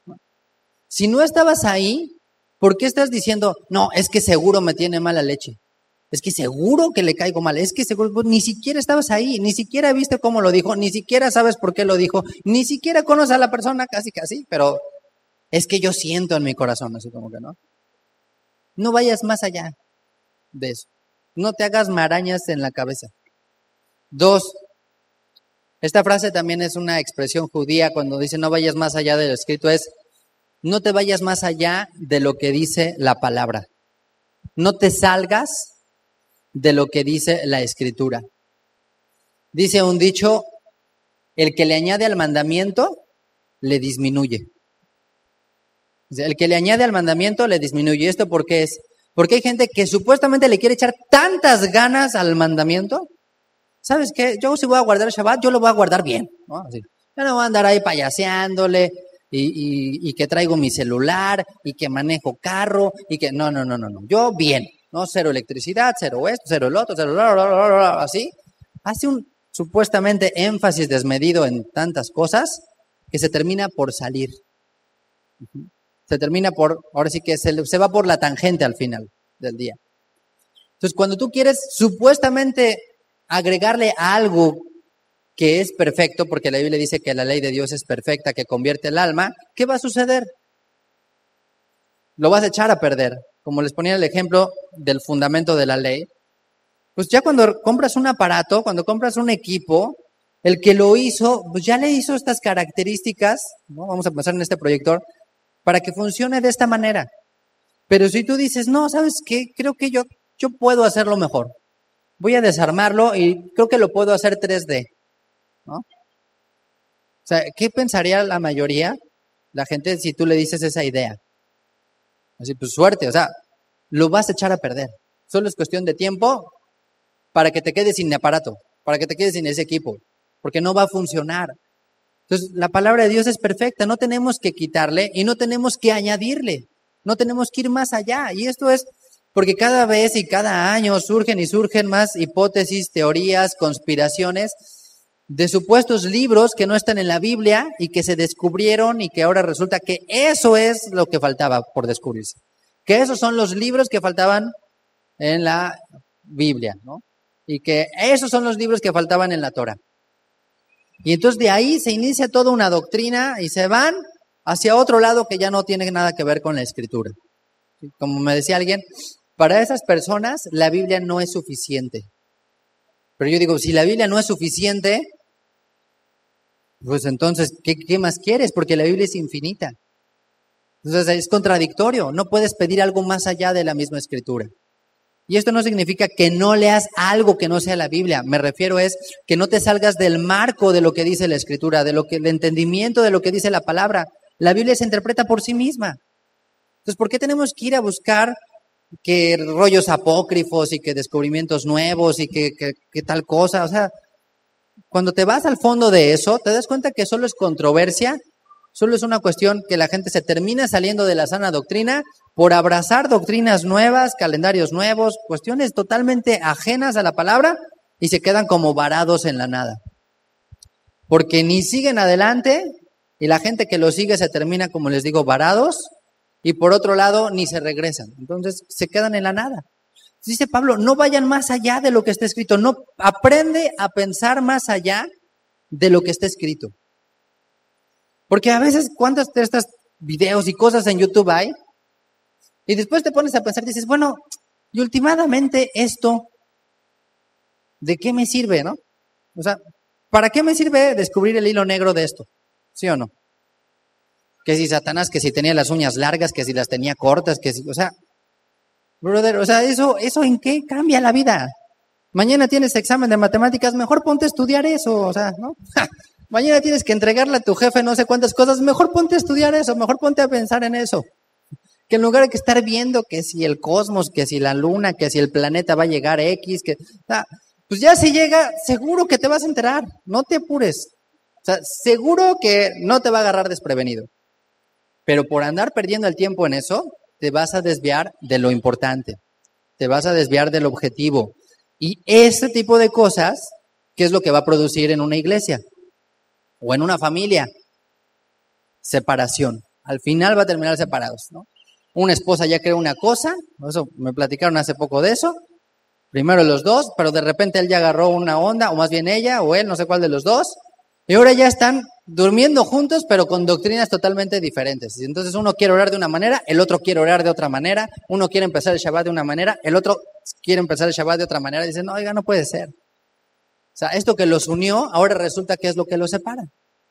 Speaker 1: Si no estabas ahí, ¿por qué estás diciendo, no, es que seguro me tiene mala leche? Es que seguro que le caigo mal, es que seguro, pues, ni siquiera estabas ahí, ni siquiera viste cómo lo dijo, ni siquiera sabes por qué lo dijo, ni siquiera conoces a la persona, casi casi, pero es que yo siento en mi corazón, así como que no. No vayas más allá de eso. No te hagas marañas en la cabeza. Dos, esta frase también es una expresión judía cuando dice no vayas más allá de lo escrito, es no te vayas más allá de lo que dice la palabra. No te salgas de lo que dice la escritura. Dice un dicho, el que le añade al mandamiento, le disminuye. El que le añade al mandamiento, le disminuye. ¿Esto por qué es? Porque hay gente que supuestamente le quiere echar tantas ganas al mandamiento. ¿Sabes qué? Yo si voy a guardar el Shabbat, yo lo voy a guardar bien, ¿no? Así. Yo no voy a andar ahí payaseándole, Y, y, y que traigo mi celular, y que manejo carro, y que no, no, no, no, no. Yo bien, ¿no? Cero electricidad, cero esto, cero el otro, cero, bla, bla, bla, bla, bla, así. Hace un supuestamente énfasis desmedido en tantas cosas que se termina por salir. Se termina por, ahora sí que se, se va por la tangente al final del día. Entonces, cuando tú quieres supuestamente agregarle algo que es perfecto, porque la Biblia dice que la ley de Dios es perfecta, que convierte el alma, ¿qué va a suceder? Lo vas a echar a perder. Como les ponía el ejemplo del fundamento de la ley, Pues ya cuando compras un aparato, cuando compras un equipo, el que lo hizo, pues ya le hizo estas características, ¿no? Vamos a pensar en este proyector, para que funcione de esta manera. Pero si tú dices, no, ¿sabes qué? Creo que yo, yo puedo hacerlo mejor. Voy a desarmarlo y creo que lo puedo hacer tres D, ¿no? O sea, ¿qué pensaría la mayoría, la gente, si tú le dices esa idea? Así, pues suerte, o sea, lo vas a echar a perder. Solo es cuestión de tiempo para que te quedes sin aparato, para que te quedes sin ese equipo, porque no va a funcionar. Entonces, la palabra de Dios es perfecta, no tenemos que quitarle y no tenemos que añadirle, no tenemos que ir más allá. Y esto es porque cada vez y cada año surgen y surgen más hipótesis, teorías, conspiraciones de supuestos libros que no están en la Biblia y que se descubrieron y que ahora resulta que eso es lo que faltaba por descubrirse. Que esos son los libros que faltaban en la Biblia, ¿no? Y que esos son los libros que faltaban en la Torah. Y entonces de ahí se inicia toda una doctrina y se van hacia otro lado que ya no tiene nada que ver con la Escritura. Como me decía alguien, para esas personas la Biblia no es suficiente. Pero yo digo, si la Biblia no es suficiente, pues entonces, ¿qué, qué más quieres? Porque la Biblia es infinita. Entonces es contradictorio, no puedes pedir algo más allá de la misma Escritura. Y esto no significa que no leas algo que no sea la Biblia. Me refiero es que no te salgas del marco de lo que dice la Escritura, de lo que el entendimiento de lo que dice la palabra. La Biblia se interpreta por sí misma. Entonces, ¿por qué tenemos que ir a buscar que rollos apócrifos y que descubrimientos nuevos y que, que, que tal cosa? O sea, cuando te vas al fondo de eso, te das cuenta que solo es controversia, solo es una cuestión que la gente se termina saliendo de la sana doctrina por abrazar doctrinas nuevas, calendarios nuevos, cuestiones totalmente ajenas a la palabra y se quedan como varados en la nada. Porque ni siguen adelante y la gente que lo sigue se termina, como les digo, varados y por otro lado ni se regresan. Entonces se quedan en la nada. Dice Pablo, no vayan más allá de lo que está escrito, no aprende a pensar más allá de lo que está escrito. Porque a veces, ¿cuántos de estos videos y cosas en YouTube hay? Y después te pones a pensar y dices, bueno, y últimamente esto, ¿de qué me sirve, no? O sea, ¿para qué me sirve descubrir el hilo negro de esto? ¿Sí o no? Que si Satanás, que si tenía las uñas largas, que si las tenía cortas, que si, o sea, brother, o sea, eso, eso ¿en qué cambia la vida? Mañana tienes examen de matemáticas, mejor ponte a estudiar eso, o sea, ¿no? Mañana tienes que entregarle a tu jefe no sé cuántas cosas, mejor ponte a estudiar eso, mejor ponte a pensar en eso. Que en lugar de que estar viendo que si el cosmos, que si la luna, que si el planeta va a llegar a X, que, o sea, pues ya si llega, seguro que te vas a enterar, no te apures. O sea, seguro que no te va a agarrar desprevenido. Pero por andar perdiendo el tiempo en eso, te vas a desviar de lo importante, te vas a desviar del objetivo. Y ese tipo de cosas, ¿qué es lo que va a producir en una iglesia? O en una familia, separación. Al final va a terminar separados, ¿no? Una esposa ya creó una cosa, eso me platicaron hace poco de eso, primero los dos, pero de repente él ya agarró una onda, o más bien ella, o él, no sé cuál de los dos, y ahora ya están durmiendo juntos, pero con doctrinas totalmente diferentes. Y entonces uno quiere orar de una manera, el otro quiere orar de otra manera, uno quiere empezar el Shabbat de una manera, el otro quiere empezar el Shabbat de otra manera, y dicen, no, oiga, no puede ser. O sea, esto que los unió, ahora resulta que es lo que los separa.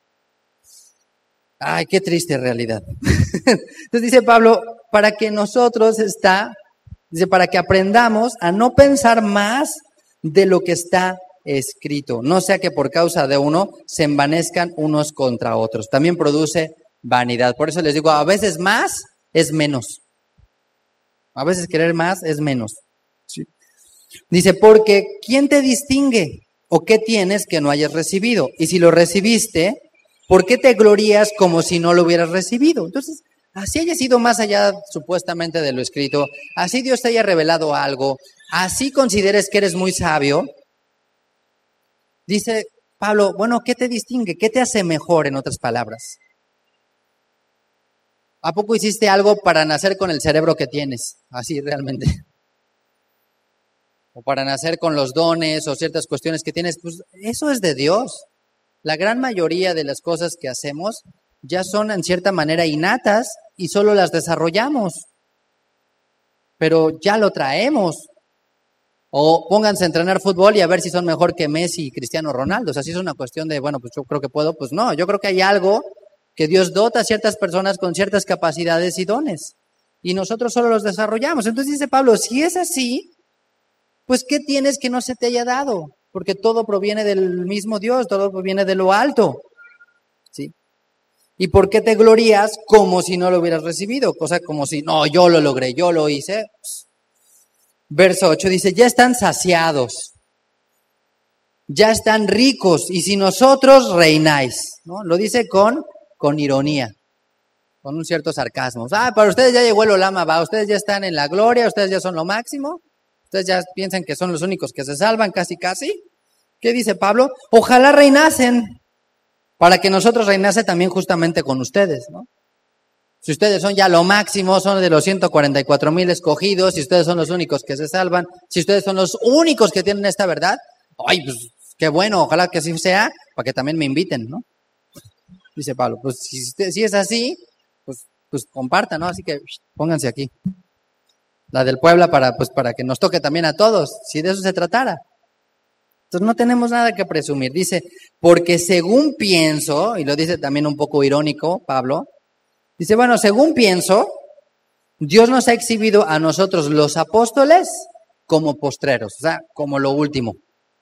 Speaker 1: Ay, qué triste realidad. Entonces dice Pablo, para que nosotros está, dice, para que aprendamos a no pensar más de lo que está escrito, no sea que por causa de uno se envanezcan unos contra otros. También produce vanidad. Por eso les digo, a veces más es menos. A veces querer más es menos. ¿Sí? Dice, porque ¿quién te distingue? ¿O qué tienes que no hayas recibido? Y si lo recibiste, ¿por qué te glorías como si no lo hubieras recibido? Entonces, así hayas ido más allá supuestamente de lo escrito, así Dios te haya revelado algo, así consideres que eres muy sabio, dice Pablo, bueno, ¿qué te distingue? ¿Qué te hace mejor, en otras palabras? ¿A poco hiciste algo para nacer con el cerebro que tienes? Así realmente. O para nacer con los dones o ciertas cuestiones que tienes, pues eso es de Dios. La gran mayoría de las cosas que hacemos ya son en cierta manera innatas y solo las desarrollamos. Pero ya lo traemos. O pónganse a entrenar fútbol y a ver si son mejor que Messi y Cristiano Ronaldo. O sea, si es una cuestión de, bueno, pues yo creo que puedo, pues no. Yo creo que hay algo que Dios dota a ciertas personas con ciertas capacidades y dones. Y nosotros solo los desarrollamos. Entonces dice Pablo, si es así, pues ¿qué tienes que no se te haya dado? Porque todo proviene del mismo Dios, todo proviene de lo alto. ¿Sí? ¿Y por qué te glorías como si no lo hubieras recibido? Cosa como si, no, yo lo logré, yo lo hice. Verso ocho dice, ya están saciados, ya están ricos, y si nosotros reináis, ¿no? Lo dice con, con ironía, con un cierto sarcasmo. Ah, para ustedes ya llegó el Olama, va, ustedes ya están en la gloria, ustedes ya son lo máximo, ustedes ya piensan que son los únicos que se salvan, casi casi. ¿Qué dice Pablo? Ojalá reinasen, para que nosotros reinase también justamente con ustedes, ¿no? Si ustedes son ya lo máximo, son de los ciento cuarenta y cuatro mil escogidos, si ustedes son los únicos que se salvan, si ustedes son los únicos que tienen esta verdad, ay, pues qué bueno, ojalá que así sea, para que también me inviten, ¿no? Dice Pablo, pues si, si es así, pues, pues compartan, ¿no? Así que pónganse aquí. La del Puebla para, pues, para que nos toque también a todos, si de eso se tratara. Entonces no tenemos nada que presumir. Dice, porque según pienso, y lo dice también un poco irónico Pablo, dice, bueno, según pienso, Dios nos ha exhibido a nosotros los apóstoles como postreros, o sea, como lo último.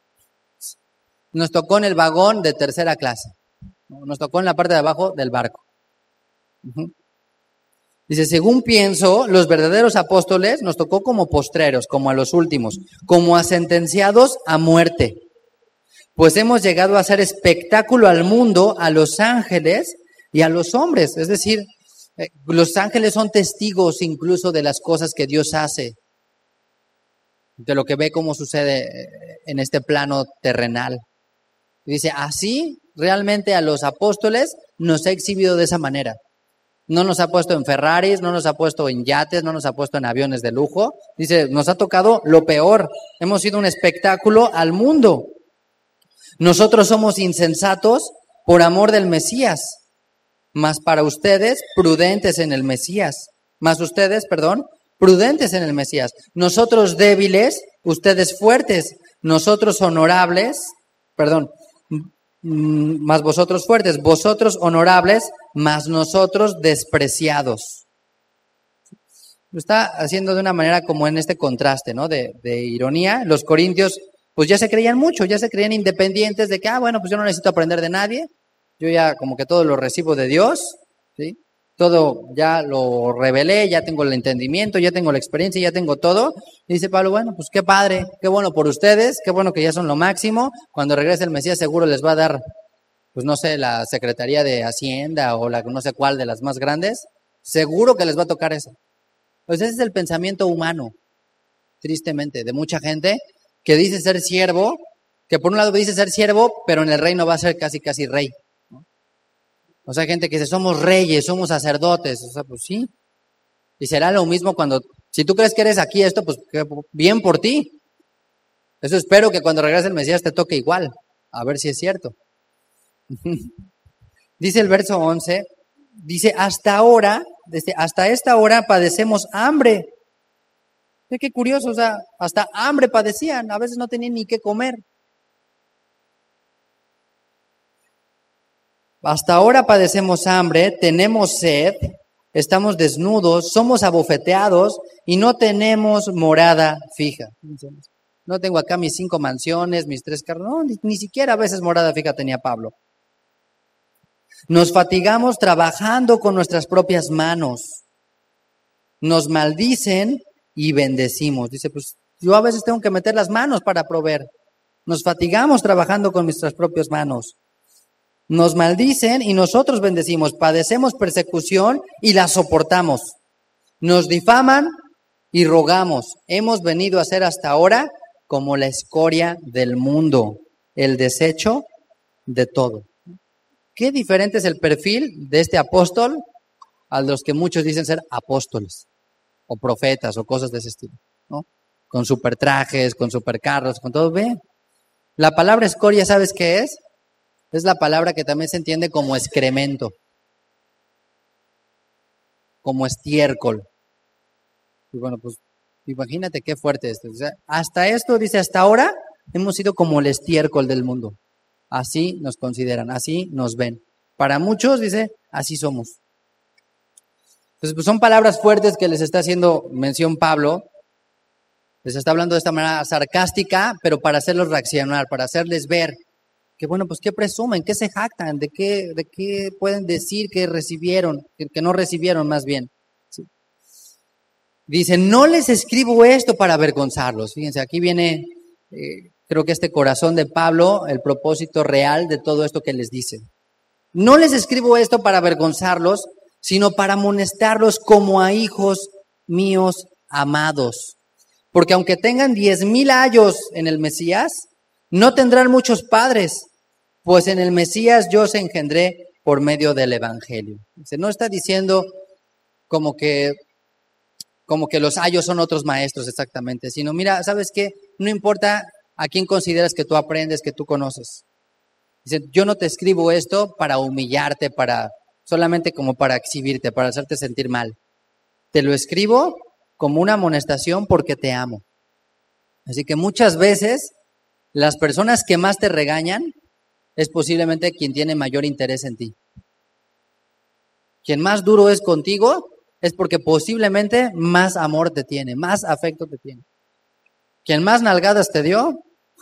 Speaker 1: Nos tocó en el vagón de tercera clase, nos tocó en la parte de abajo del barco. Uh-huh. Dice, según pienso, los verdaderos apóstoles nos tocó como postreros, como a los últimos, como a sentenciados a muerte. Pues hemos llegado a hacer espectáculo al mundo, a los ángeles y a los hombres. Es decir, eh, los ángeles son testigos incluso de las cosas que Dios hace, de lo que ve cómo sucede en este plano terrenal. Y dice, así realmente a los apóstoles nos ha exhibido de esa manera. No nos ha puesto en Ferraris, no nos ha puesto en yates, no nos ha puesto en aviones de lujo. Dice, nos ha tocado lo peor. Hemos sido un espectáculo al mundo. Nosotros somos insensatos por amor del Mesías, mas para ustedes prudentes en el Mesías. Mas ustedes, perdón, prudentes en el Mesías. Nosotros débiles, ustedes fuertes. Nosotros honorables, perdón, más vosotros fuertes, vosotros honorables, más nosotros despreciados. Lo está haciendo de una manera como en este contraste, ¿no? De, de ironía. Los corintios, pues ya se creían mucho, ya se creían independientes de que, ah, bueno, pues yo no necesito aprender de nadie. Yo ya como que todo lo recibo de Dios, ¿sí? Todo ya lo revelé, ya tengo el entendimiento, ya tengo la experiencia, ya tengo todo. Y dice Pablo, bueno, pues qué padre, qué bueno por ustedes, qué bueno que ya son lo máximo. Cuando regrese el Mesías seguro les va a dar, pues no sé, la Secretaría de Hacienda o la no sé cuál de las más grandes. Seguro que les va a tocar eso. Pues ese es el pensamiento humano, tristemente, de mucha gente que dice ser siervo, que por un lado dice ser siervo, pero en el reino va a ser casi casi rey. O sea, gente que dice, somos reyes, somos sacerdotes. O sea, pues sí. Y será lo mismo cuando, si tú crees que eres aquí esto, pues bien por ti. Eso espero que cuando regrese el Mesías te toque igual. A ver si es cierto. Dice el verso once, dice, hasta ahora, desde, hasta esta hora padecemos hambre. ¿Ve qué curioso? O sea, hasta hambre padecían. A veces no tenían ni qué comer. Hasta ahora padecemos hambre, tenemos sed, estamos desnudos, somos abofeteados y no tenemos morada fija. No tengo acá mis cinco mansiones, mis tres carros, no, ni, ni siquiera a veces morada fija tenía Pablo. Nos fatigamos trabajando con nuestras propias manos. Nos maldicen y bendecimos. Dice, pues yo a veces tengo que meter las manos para proveer. Nos fatigamos trabajando con nuestras propias manos. Nos maldicen y nosotros bendecimos, padecemos persecución y la soportamos. Nos difaman y rogamos. Hemos venido a ser hasta ahora como la escoria del mundo, el desecho de todo. Qué diferente es el perfil de este apóstol a los que muchos dicen ser apóstoles o profetas o cosas de ese estilo, ¿no? Con super trajes, con super carros, con todo. Ve, la palabra escoria, ¿sabes qué es? Es la palabra que también se entiende como excremento, como estiércol. Y bueno, pues Imagínate qué fuerte esto. O sea, hasta esto, dice, hasta ahora hemos sido como el estiércol del mundo. Así nos consideran, así nos ven. Para muchos, dice, así somos. Entonces, pues son palabras fuertes que les está haciendo mención Pablo. Les está hablando de esta manera sarcástica, pero para hacerlos reaccionar, para hacerles ver que, bueno, pues qué presumen, qué se jactan, de qué, de qué pueden decir que recibieron, que, que no recibieron más bien. ¿Sí? Dice, no les escribo esto para avergonzarlos. Fíjense, aquí viene, eh, creo que este corazón de Pablo, el propósito real de todo esto que les dice. No les escribo esto para avergonzarlos, sino para amonestarlos como a hijos míos amados. Porque aunque tengan diez mil años en el Mesías, no tendrán muchos padres, pues en el Mesías yo os engendré por medio del Evangelio. No está diciendo como que, como que los ayos son otros maestros exactamente, sino mira, ¿sabes qué? No importa a quién consideras que tú aprendes, que tú conoces. Dice, yo no te escribo esto para humillarte, para solamente como para exhibirte, para hacerte sentir mal. Te lo escribo como una amonestación porque te amo. Así que muchas veces las personas que más te regañan es posiblemente quien tiene mayor interés en ti. Quien más duro es contigo es porque posiblemente más amor te tiene, más afecto te tiene. Quien más nalgadas te dio,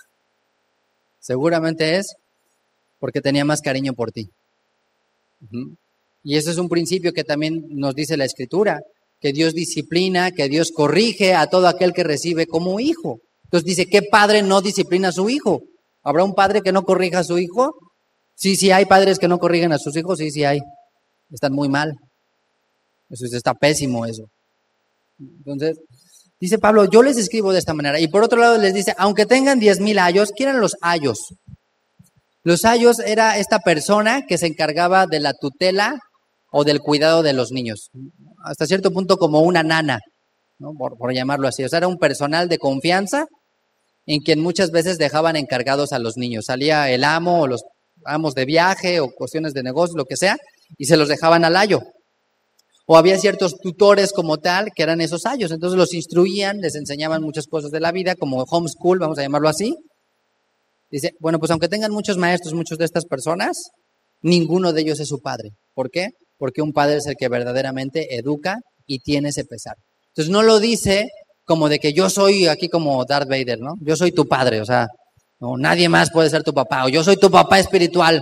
Speaker 1: seguramente es porque tenía más cariño por ti. Uh-huh. Y ese es un principio que también nos dice la Escritura, que Dios disciplina, que Dios corrige a todo aquel que recibe como hijo. Entonces dice, ¿qué padre no disciplina a su hijo? ¿Habrá un padre que no corrija a su hijo? Sí, sí hay padres que no corrigen a sus hijos, sí, sí hay. Están muy mal. Eso está pésimo eso. Entonces, dice Pablo, yo les escribo de esta manera. Y por otro lado les dice, aunque tengan diez mil ayos, ¿qué eran los ayos? Los ayos era esta persona que se encargaba de la tutela o del cuidado de los niños. Hasta cierto punto como una nana, ¿no? por, por llamarlo así. O sea, era un personal de confianza en quien muchas veces dejaban encargados a los niños. Salía el amo o los amos de viaje o cuestiones de negocio, lo que sea, y se los dejaban al ayo. O había ciertos tutores como tal que eran esos ayos. Entonces los instruían, les enseñaban muchas cosas de la vida, como homeschool, vamos a llamarlo así. Dice, bueno, pues aunque tengan muchos maestros, muchos de estas personas, ninguno de ellos es su padre. ¿Por qué? Porque un padre es el que verdaderamente educa y tiene ese pesar. Entonces no lo dice como de que yo soy aquí como Darth Vader, ¿no? Yo soy tu padre, o sea, no, nadie más puede ser tu papá, o yo soy tu papá espiritual.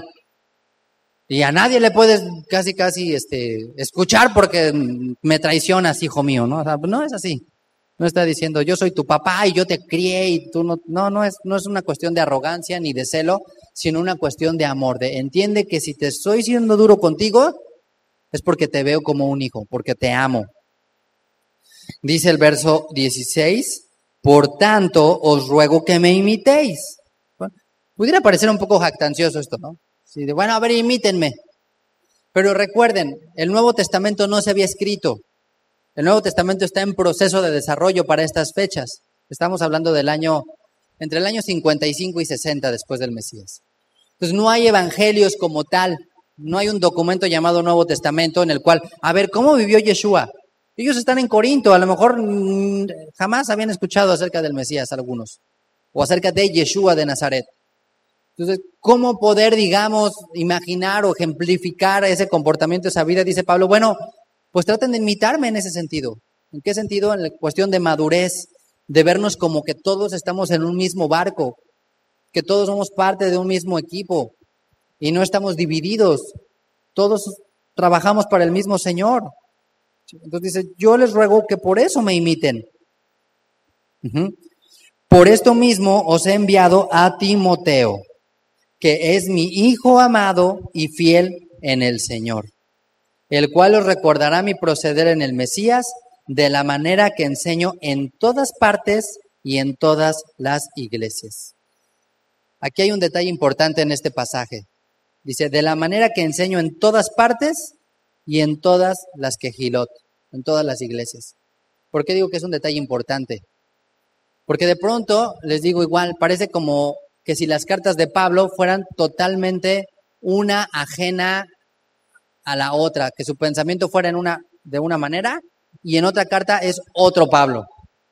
Speaker 1: Y a nadie le puedes casi, casi este, escuchar porque me traicionas, hijo mío, ¿no? O sea, no es así. No está diciendo, yo soy tu papá y yo te crié y tú no. No, no es, no es una cuestión de arrogancia ni de celo, sino una cuestión de amor. De entiende que si te estoy siendo duro contigo, es porque te veo como un hijo, porque te amo. Dice el verso dieciséis, por tanto os ruego que me imitéis. Bueno, pudiera parecer un poco jactancioso esto, ¿no? Sí, de bueno, a ver, imítenme. Pero recuerden, el Nuevo Testamento no se había escrito. El Nuevo Testamento está en proceso de desarrollo para estas fechas. Estamos hablando del año, entre el año cincuenta y cinco y sesenta después del Mesías. Entonces no hay evangelios como tal. No hay un documento llamado Nuevo Testamento en el cual, a ver, ¿cómo vivió Yeshua? Ellos están en Corinto, a lo mejor mmm, jamás habían escuchado acerca del Mesías algunos, o acerca de Yeshua de Nazaret. Entonces, ¿cómo poder, digamos, imaginar o ejemplificar ese comportamiento, esa vida? Dice Pablo, bueno, pues traten de imitarme en ese sentido. ¿En qué sentido? En la cuestión de madurez, de vernos como que todos estamos en un mismo barco, que todos somos parte de un mismo equipo y no estamos divididos. Todos trabajamos para el mismo Señor. Entonces dice, yo les ruego que por eso me imiten. Uh-huh. Por esto mismo os he enviado a Timoteo, que es mi hijo amado y fiel en el Señor, el cual os recordará mi proceder en el Mesías de la manera que enseño en todas partes y en todas las iglesias. Aquí hay un detalle importante en este pasaje. Dice, de la manera que enseño en todas partes y en todas las quejilot, en todas las iglesias. ¿Por qué digo que es un detalle importante? Porque de pronto, les digo igual, parece como que si las cartas de Pablo fueran totalmente una ajena a la otra, que su pensamiento fuera en una, de una manera y en otra carta es otro Pablo.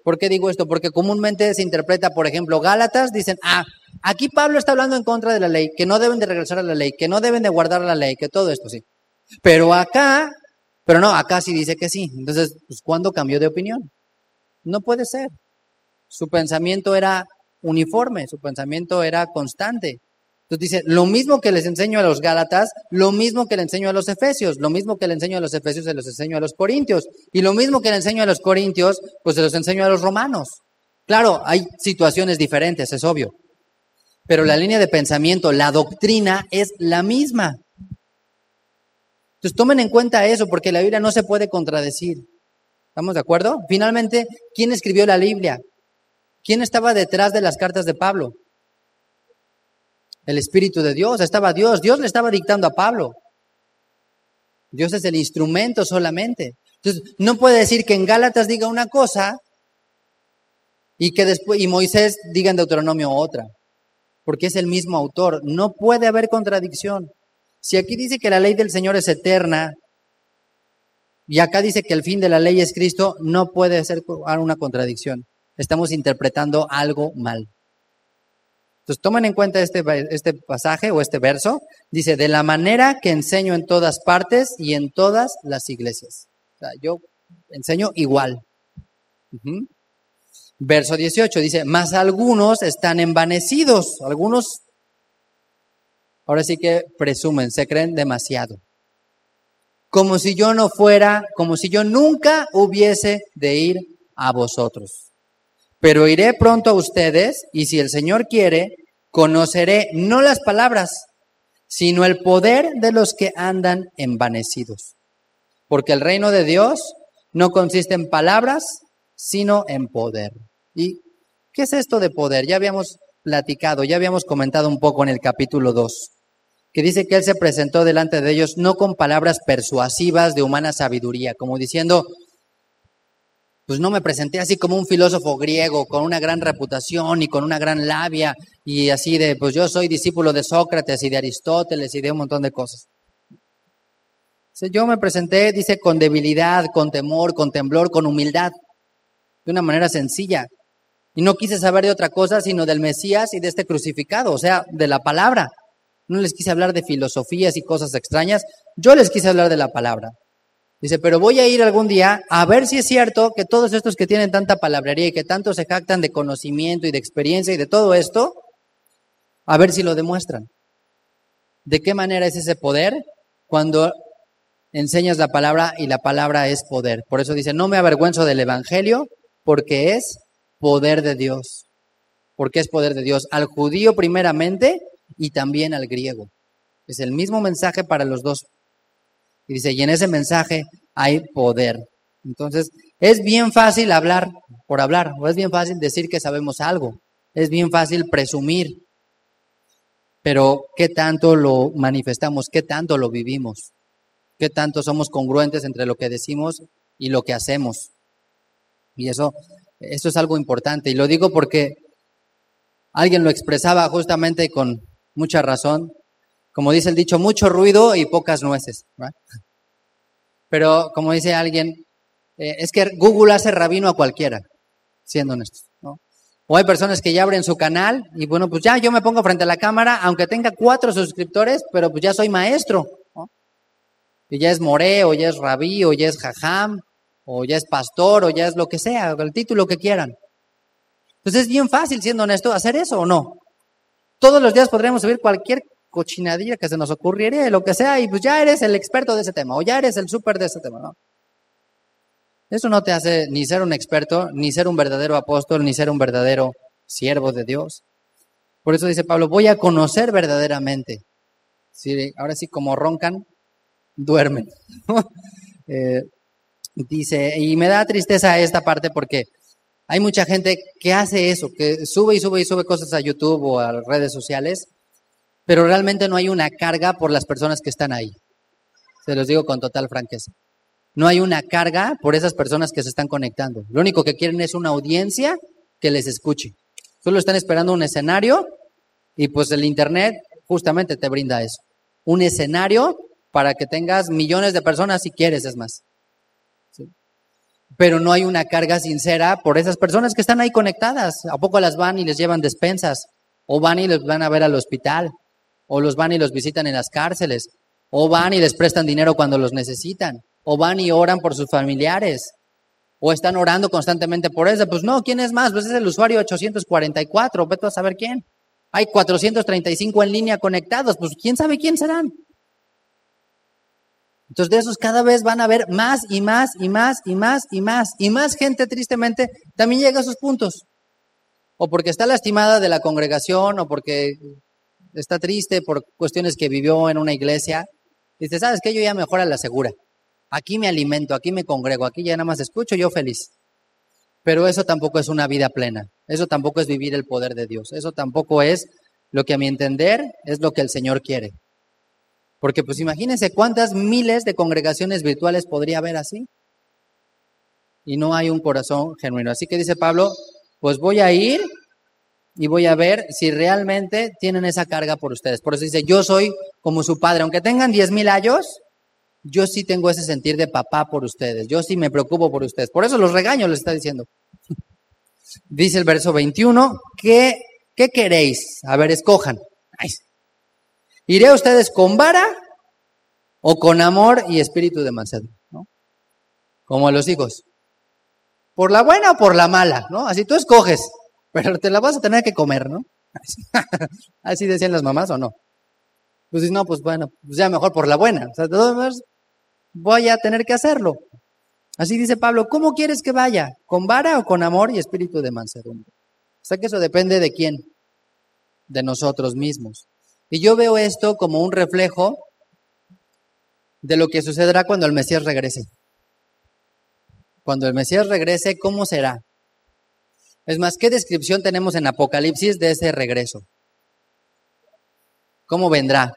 Speaker 1: ¿Por qué digo esto? Porque comúnmente se interpreta, por ejemplo, Gálatas, dicen, ah, aquí Pablo está hablando en contra de la ley, que no deben de regresar a la ley, que no deben de guardar la ley, que todo esto sí. Pero acá, pero no, acá sí dice que sí. Entonces, pues, ¿cuándo cambió de opinión? No puede ser. Su pensamiento era uniforme, su pensamiento era constante. Entonces dice, lo mismo que les enseño a los Gálatas, lo mismo que le enseño a los Efesios, lo mismo que le enseño a los Efesios, se los enseño a los Corintios, y lo mismo que le enseño a los Corintios, pues se los enseño a los romanos. Claro, hay situaciones diferentes, es obvio, pero la línea de pensamiento, la doctrina es la misma. Entonces tomen en cuenta eso, porque la Biblia no se puede contradecir. ¿Estamos de acuerdo? Finalmente, ¿quién escribió la Biblia? ¿Quién estaba detrás de las cartas de Pablo? El Espíritu de Dios, estaba Dios. Dios le estaba dictando a Pablo. Dios es el instrumento solamente. Entonces, no puede decir que en Gálatas diga una cosa y que después y Moisés diga en Deuteronomio otra, porque es el mismo autor. No puede haber contradicción. Si aquí dice que la ley del Señor es eterna y acá dice que el fin de la ley es Cristo, no puede ser una contradicción. Estamos interpretando algo mal. Entonces, tomen en cuenta este, este pasaje o este verso. Dice, de la manera que enseño en todas partes y en todas las iglesias. O sea, yo enseño igual. Uh-huh. Verso dieciocho dice, mas algunos están envanecidos. Algunos, ahora sí que presumen, se creen demasiado. Como si yo no fuera, como si yo nunca hubiese de ir a vosotros. Pero iré pronto a ustedes, y si el Señor quiere, conoceré no las palabras, sino el poder de los que andan envanecidos. Porque el reino de Dios no consiste en palabras, sino en poder. ¿Y qué es esto de poder? Ya habíamos platicado, ya habíamos comentado un poco en el capítulo dos, que dice que Él se presentó delante de ellos no con palabras persuasivas de humana sabiduría, como diciendo, pues no me presenté así como un filósofo griego con una gran reputación y con una gran labia y así de, pues yo soy discípulo de Sócrates y de Aristóteles y de un montón de cosas. Yo me presenté, dice, con debilidad, con temor, con temblor, con humildad, de una manera sencilla. Y no quise saber de otra cosa sino del Mesías y de este crucificado, o sea, de la palabra. No les quise hablar de filosofías y cosas extrañas, yo les quise hablar de la palabra. Dice, pero voy a ir algún día a ver si es cierto que todos estos que tienen tanta palabrería y que tanto se jactan de conocimiento y de experiencia y de todo esto, a ver si lo demuestran. ¿De qué manera es ese poder? Cuando enseñas la palabra y la palabra es poder. Por eso dice, no me avergüenzo del evangelio porque es poder de Dios. Porque es poder de Dios al judío primeramente y también al griego. Es el mismo mensaje para los dos. Y dice, y en ese mensaje hay poder. Entonces, es bien fácil hablar por hablar, o es bien fácil decir que sabemos algo, es bien fácil presumir, pero ¿qué tanto lo manifestamos? ¿Qué tanto lo vivimos? ¿Qué tanto somos congruentes entre lo que decimos y lo que hacemos? Y eso, eso es algo importante, y lo digo porque alguien lo expresaba justamente con mucha razón. Como dice el dicho, mucho ruido y pocas nueces, ¿verdad? Pero como dice alguien, eh, es que Google hace rabino a cualquiera, siendo honestos, ¿no? O hay personas que ya abren su canal y bueno, pues ya yo me pongo frente a la cámara, aunque tenga cuatro suscriptores, pero pues ya soy maestro, ¿no? Y ya es moré, o ya es rabí, o ya es jajam, o ya es pastor, o ya es lo que sea, el título que quieran. Entonces es bien fácil, siendo honesto, hacer eso o no. Todos los días podríamos subir cualquier cochinadilla que se nos ocurriría, lo que sea, y pues ya eres el experto de ese tema, o ya eres el súper de ese tema, ¿no? Eso no te hace ni ser un experto, ni ser un verdadero apóstol, ni ser un verdadero siervo de Dios. Por eso dice Pablo, voy a conocer verdaderamente. Sí, ahora sí, como roncan, duermen. eh, dice, y me da tristeza esta parte porque hay mucha gente que hace eso, que sube y sube y sube cosas a YouTube o a redes sociales, pero realmente no hay una carga por las personas que están ahí. Se los digo con total franqueza. No hay una carga por esas personas que se están conectando. Lo único que quieren es una audiencia que les escuche. Solo están esperando un escenario y pues el internet justamente te brinda eso. Un escenario para que tengas millones de personas si quieres, es más. ¿Sí? pero no hay una carga sincera por esas personas que están ahí conectadas. ¿A poco las van y les llevan despensas? ¿O van y los van a ver al hospital? ¿O los van y los visitan en las cárceles? ¿O van y les prestan dinero cuando los necesitan? ¿O van y oran por sus familiares? ¿O están orando constantemente por eso? Pues no, ¿quién es más? Pues es el usuario ochocientos cuarenta y cuatro, vete a saber quién. Hay cuatrocientos treinta y cinco en línea conectados, pues quién sabe quién serán. Entonces de esos cada vez van a haber más y más y más y más y más. Y más gente tristemente también llega a esos puntos. O porque está lastimada de la congregación, o porque está triste por cuestiones que vivió en una iglesia. Dice, ¿sabes qué? Yo ya mejor a la segura. Aquí me alimento, aquí me congrego, aquí ya nada más escucho, yo feliz. Pero eso tampoco es una vida plena. Eso tampoco es vivir el poder de Dios. Eso tampoco es lo que a mi entender es lo que el Señor quiere. Porque pues imagínense cuántas miles de congregaciones virtuales podría haber así. Y no hay un corazón genuino. Así que dice Pablo, pues voy a ir y voy a ver si realmente tienen esa carga por ustedes. Por eso dice, yo soy como su padre. Aunque tengan diez mil años, yo sí tengo ese sentir de papá por ustedes. Yo sí me preocupo por ustedes. Por eso los regaño, les está diciendo. Dice el verso veintiuno, ¿qué, qué queréis? A ver, escojan. Ay. ¿Iré a ustedes con vara o con amor y espíritu de mansedumbre? ¿No? Como a los hijos. ¿Por la buena o por la mala? ¿No? Así tú escoges, pero te la vas a tener que comer, ¿no? Así decían las mamás, ¿o no? Pues dices, no, pues bueno, pues ya mejor por la buena. O sea, de todos modos, voy a tener que hacerlo. Así dice Pablo, ¿cómo quieres que vaya? ¿Con vara o con amor y espíritu de mansedumbre? O sea que eso depende de quién, de nosotros mismos. Y yo veo esto como un reflejo de lo que sucederá cuando el Mesías regrese. Cuando el Mesías regrese, ¿cómo será? Es más, ¿qué descripción tenemos en Apocalipsis de ese regreso? ¿Cómo vendrá?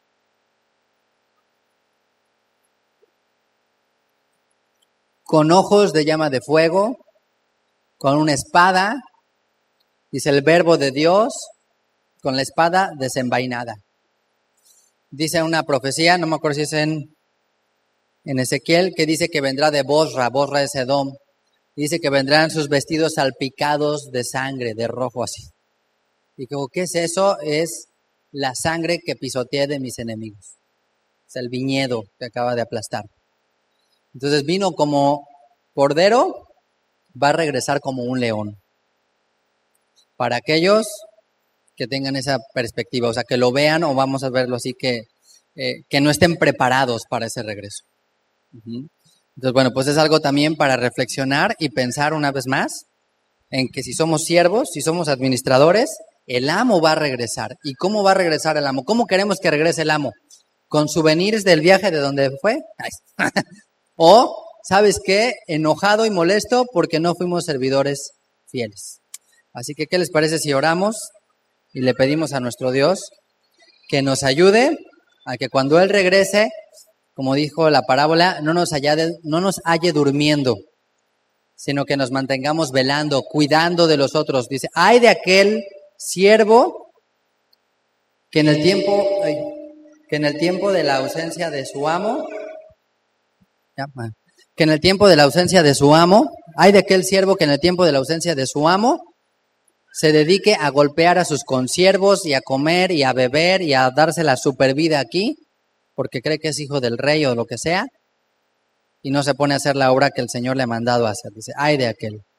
Speaker 1: Con ojos de llama de fuego, con una espada, dice el verbo de Dios, con la espada desenvainada. Dice una profecía, no me acuerdo si es en, en Ezequiel, que dice que vendrá de Bosra, Bosra es Edom. Dice que vendrán sus vestidos salpicados de sangre, de rojo así. Y como, ¿qué es eso? Es la sangre que pisoteé de mis enemigos. Es el viñedo que acaba de aplastar. Entonces vino como cordero, va a regresar como un león. Para aquellos que tengan esa perspectiva, o sea, que lo vean o vamos a verlo así, que, eh, que no estén preparados para ese regreso. Uh-huh. Entonces, bueno, pues es algo también para reflexionar y pensar una vez más en que si somos siervos, si somos administradores, el amo va a regresar. ¿Y cómo va a regresar el amo? ¿Cómo queremos que regrese el amo? ¿Con souvenirs del viaje de donde fue? O, ¿sabes qué? Enojado y molesto porque no fuimos servidores fieles. Así que, ¿qué les parece si oramos y le pedimos a nuestro Dios que nos ayude a que cuando Él regrese, como dijo la parábola, no nos halle, no nos halle durmiendo, sino que nos mantengamos velando, cuidando de los otros? Dice, ay de aquel siervo que en el tiempo, ay, que en el tiempo de la ausencia de su amo, ya, que en el tiempo de la ausencia de su amo, ay de aquel siervo que en el tiempo de la ausencia de su amo se dedique a golpear a sus consiervos y a comer y a beber y a darse la supervida aquí, porque cree que es hijo del rey o lo que sea, y no se pone a hacer la obra que el Señor le ha mandado a hacer. Dice, ay de aquel.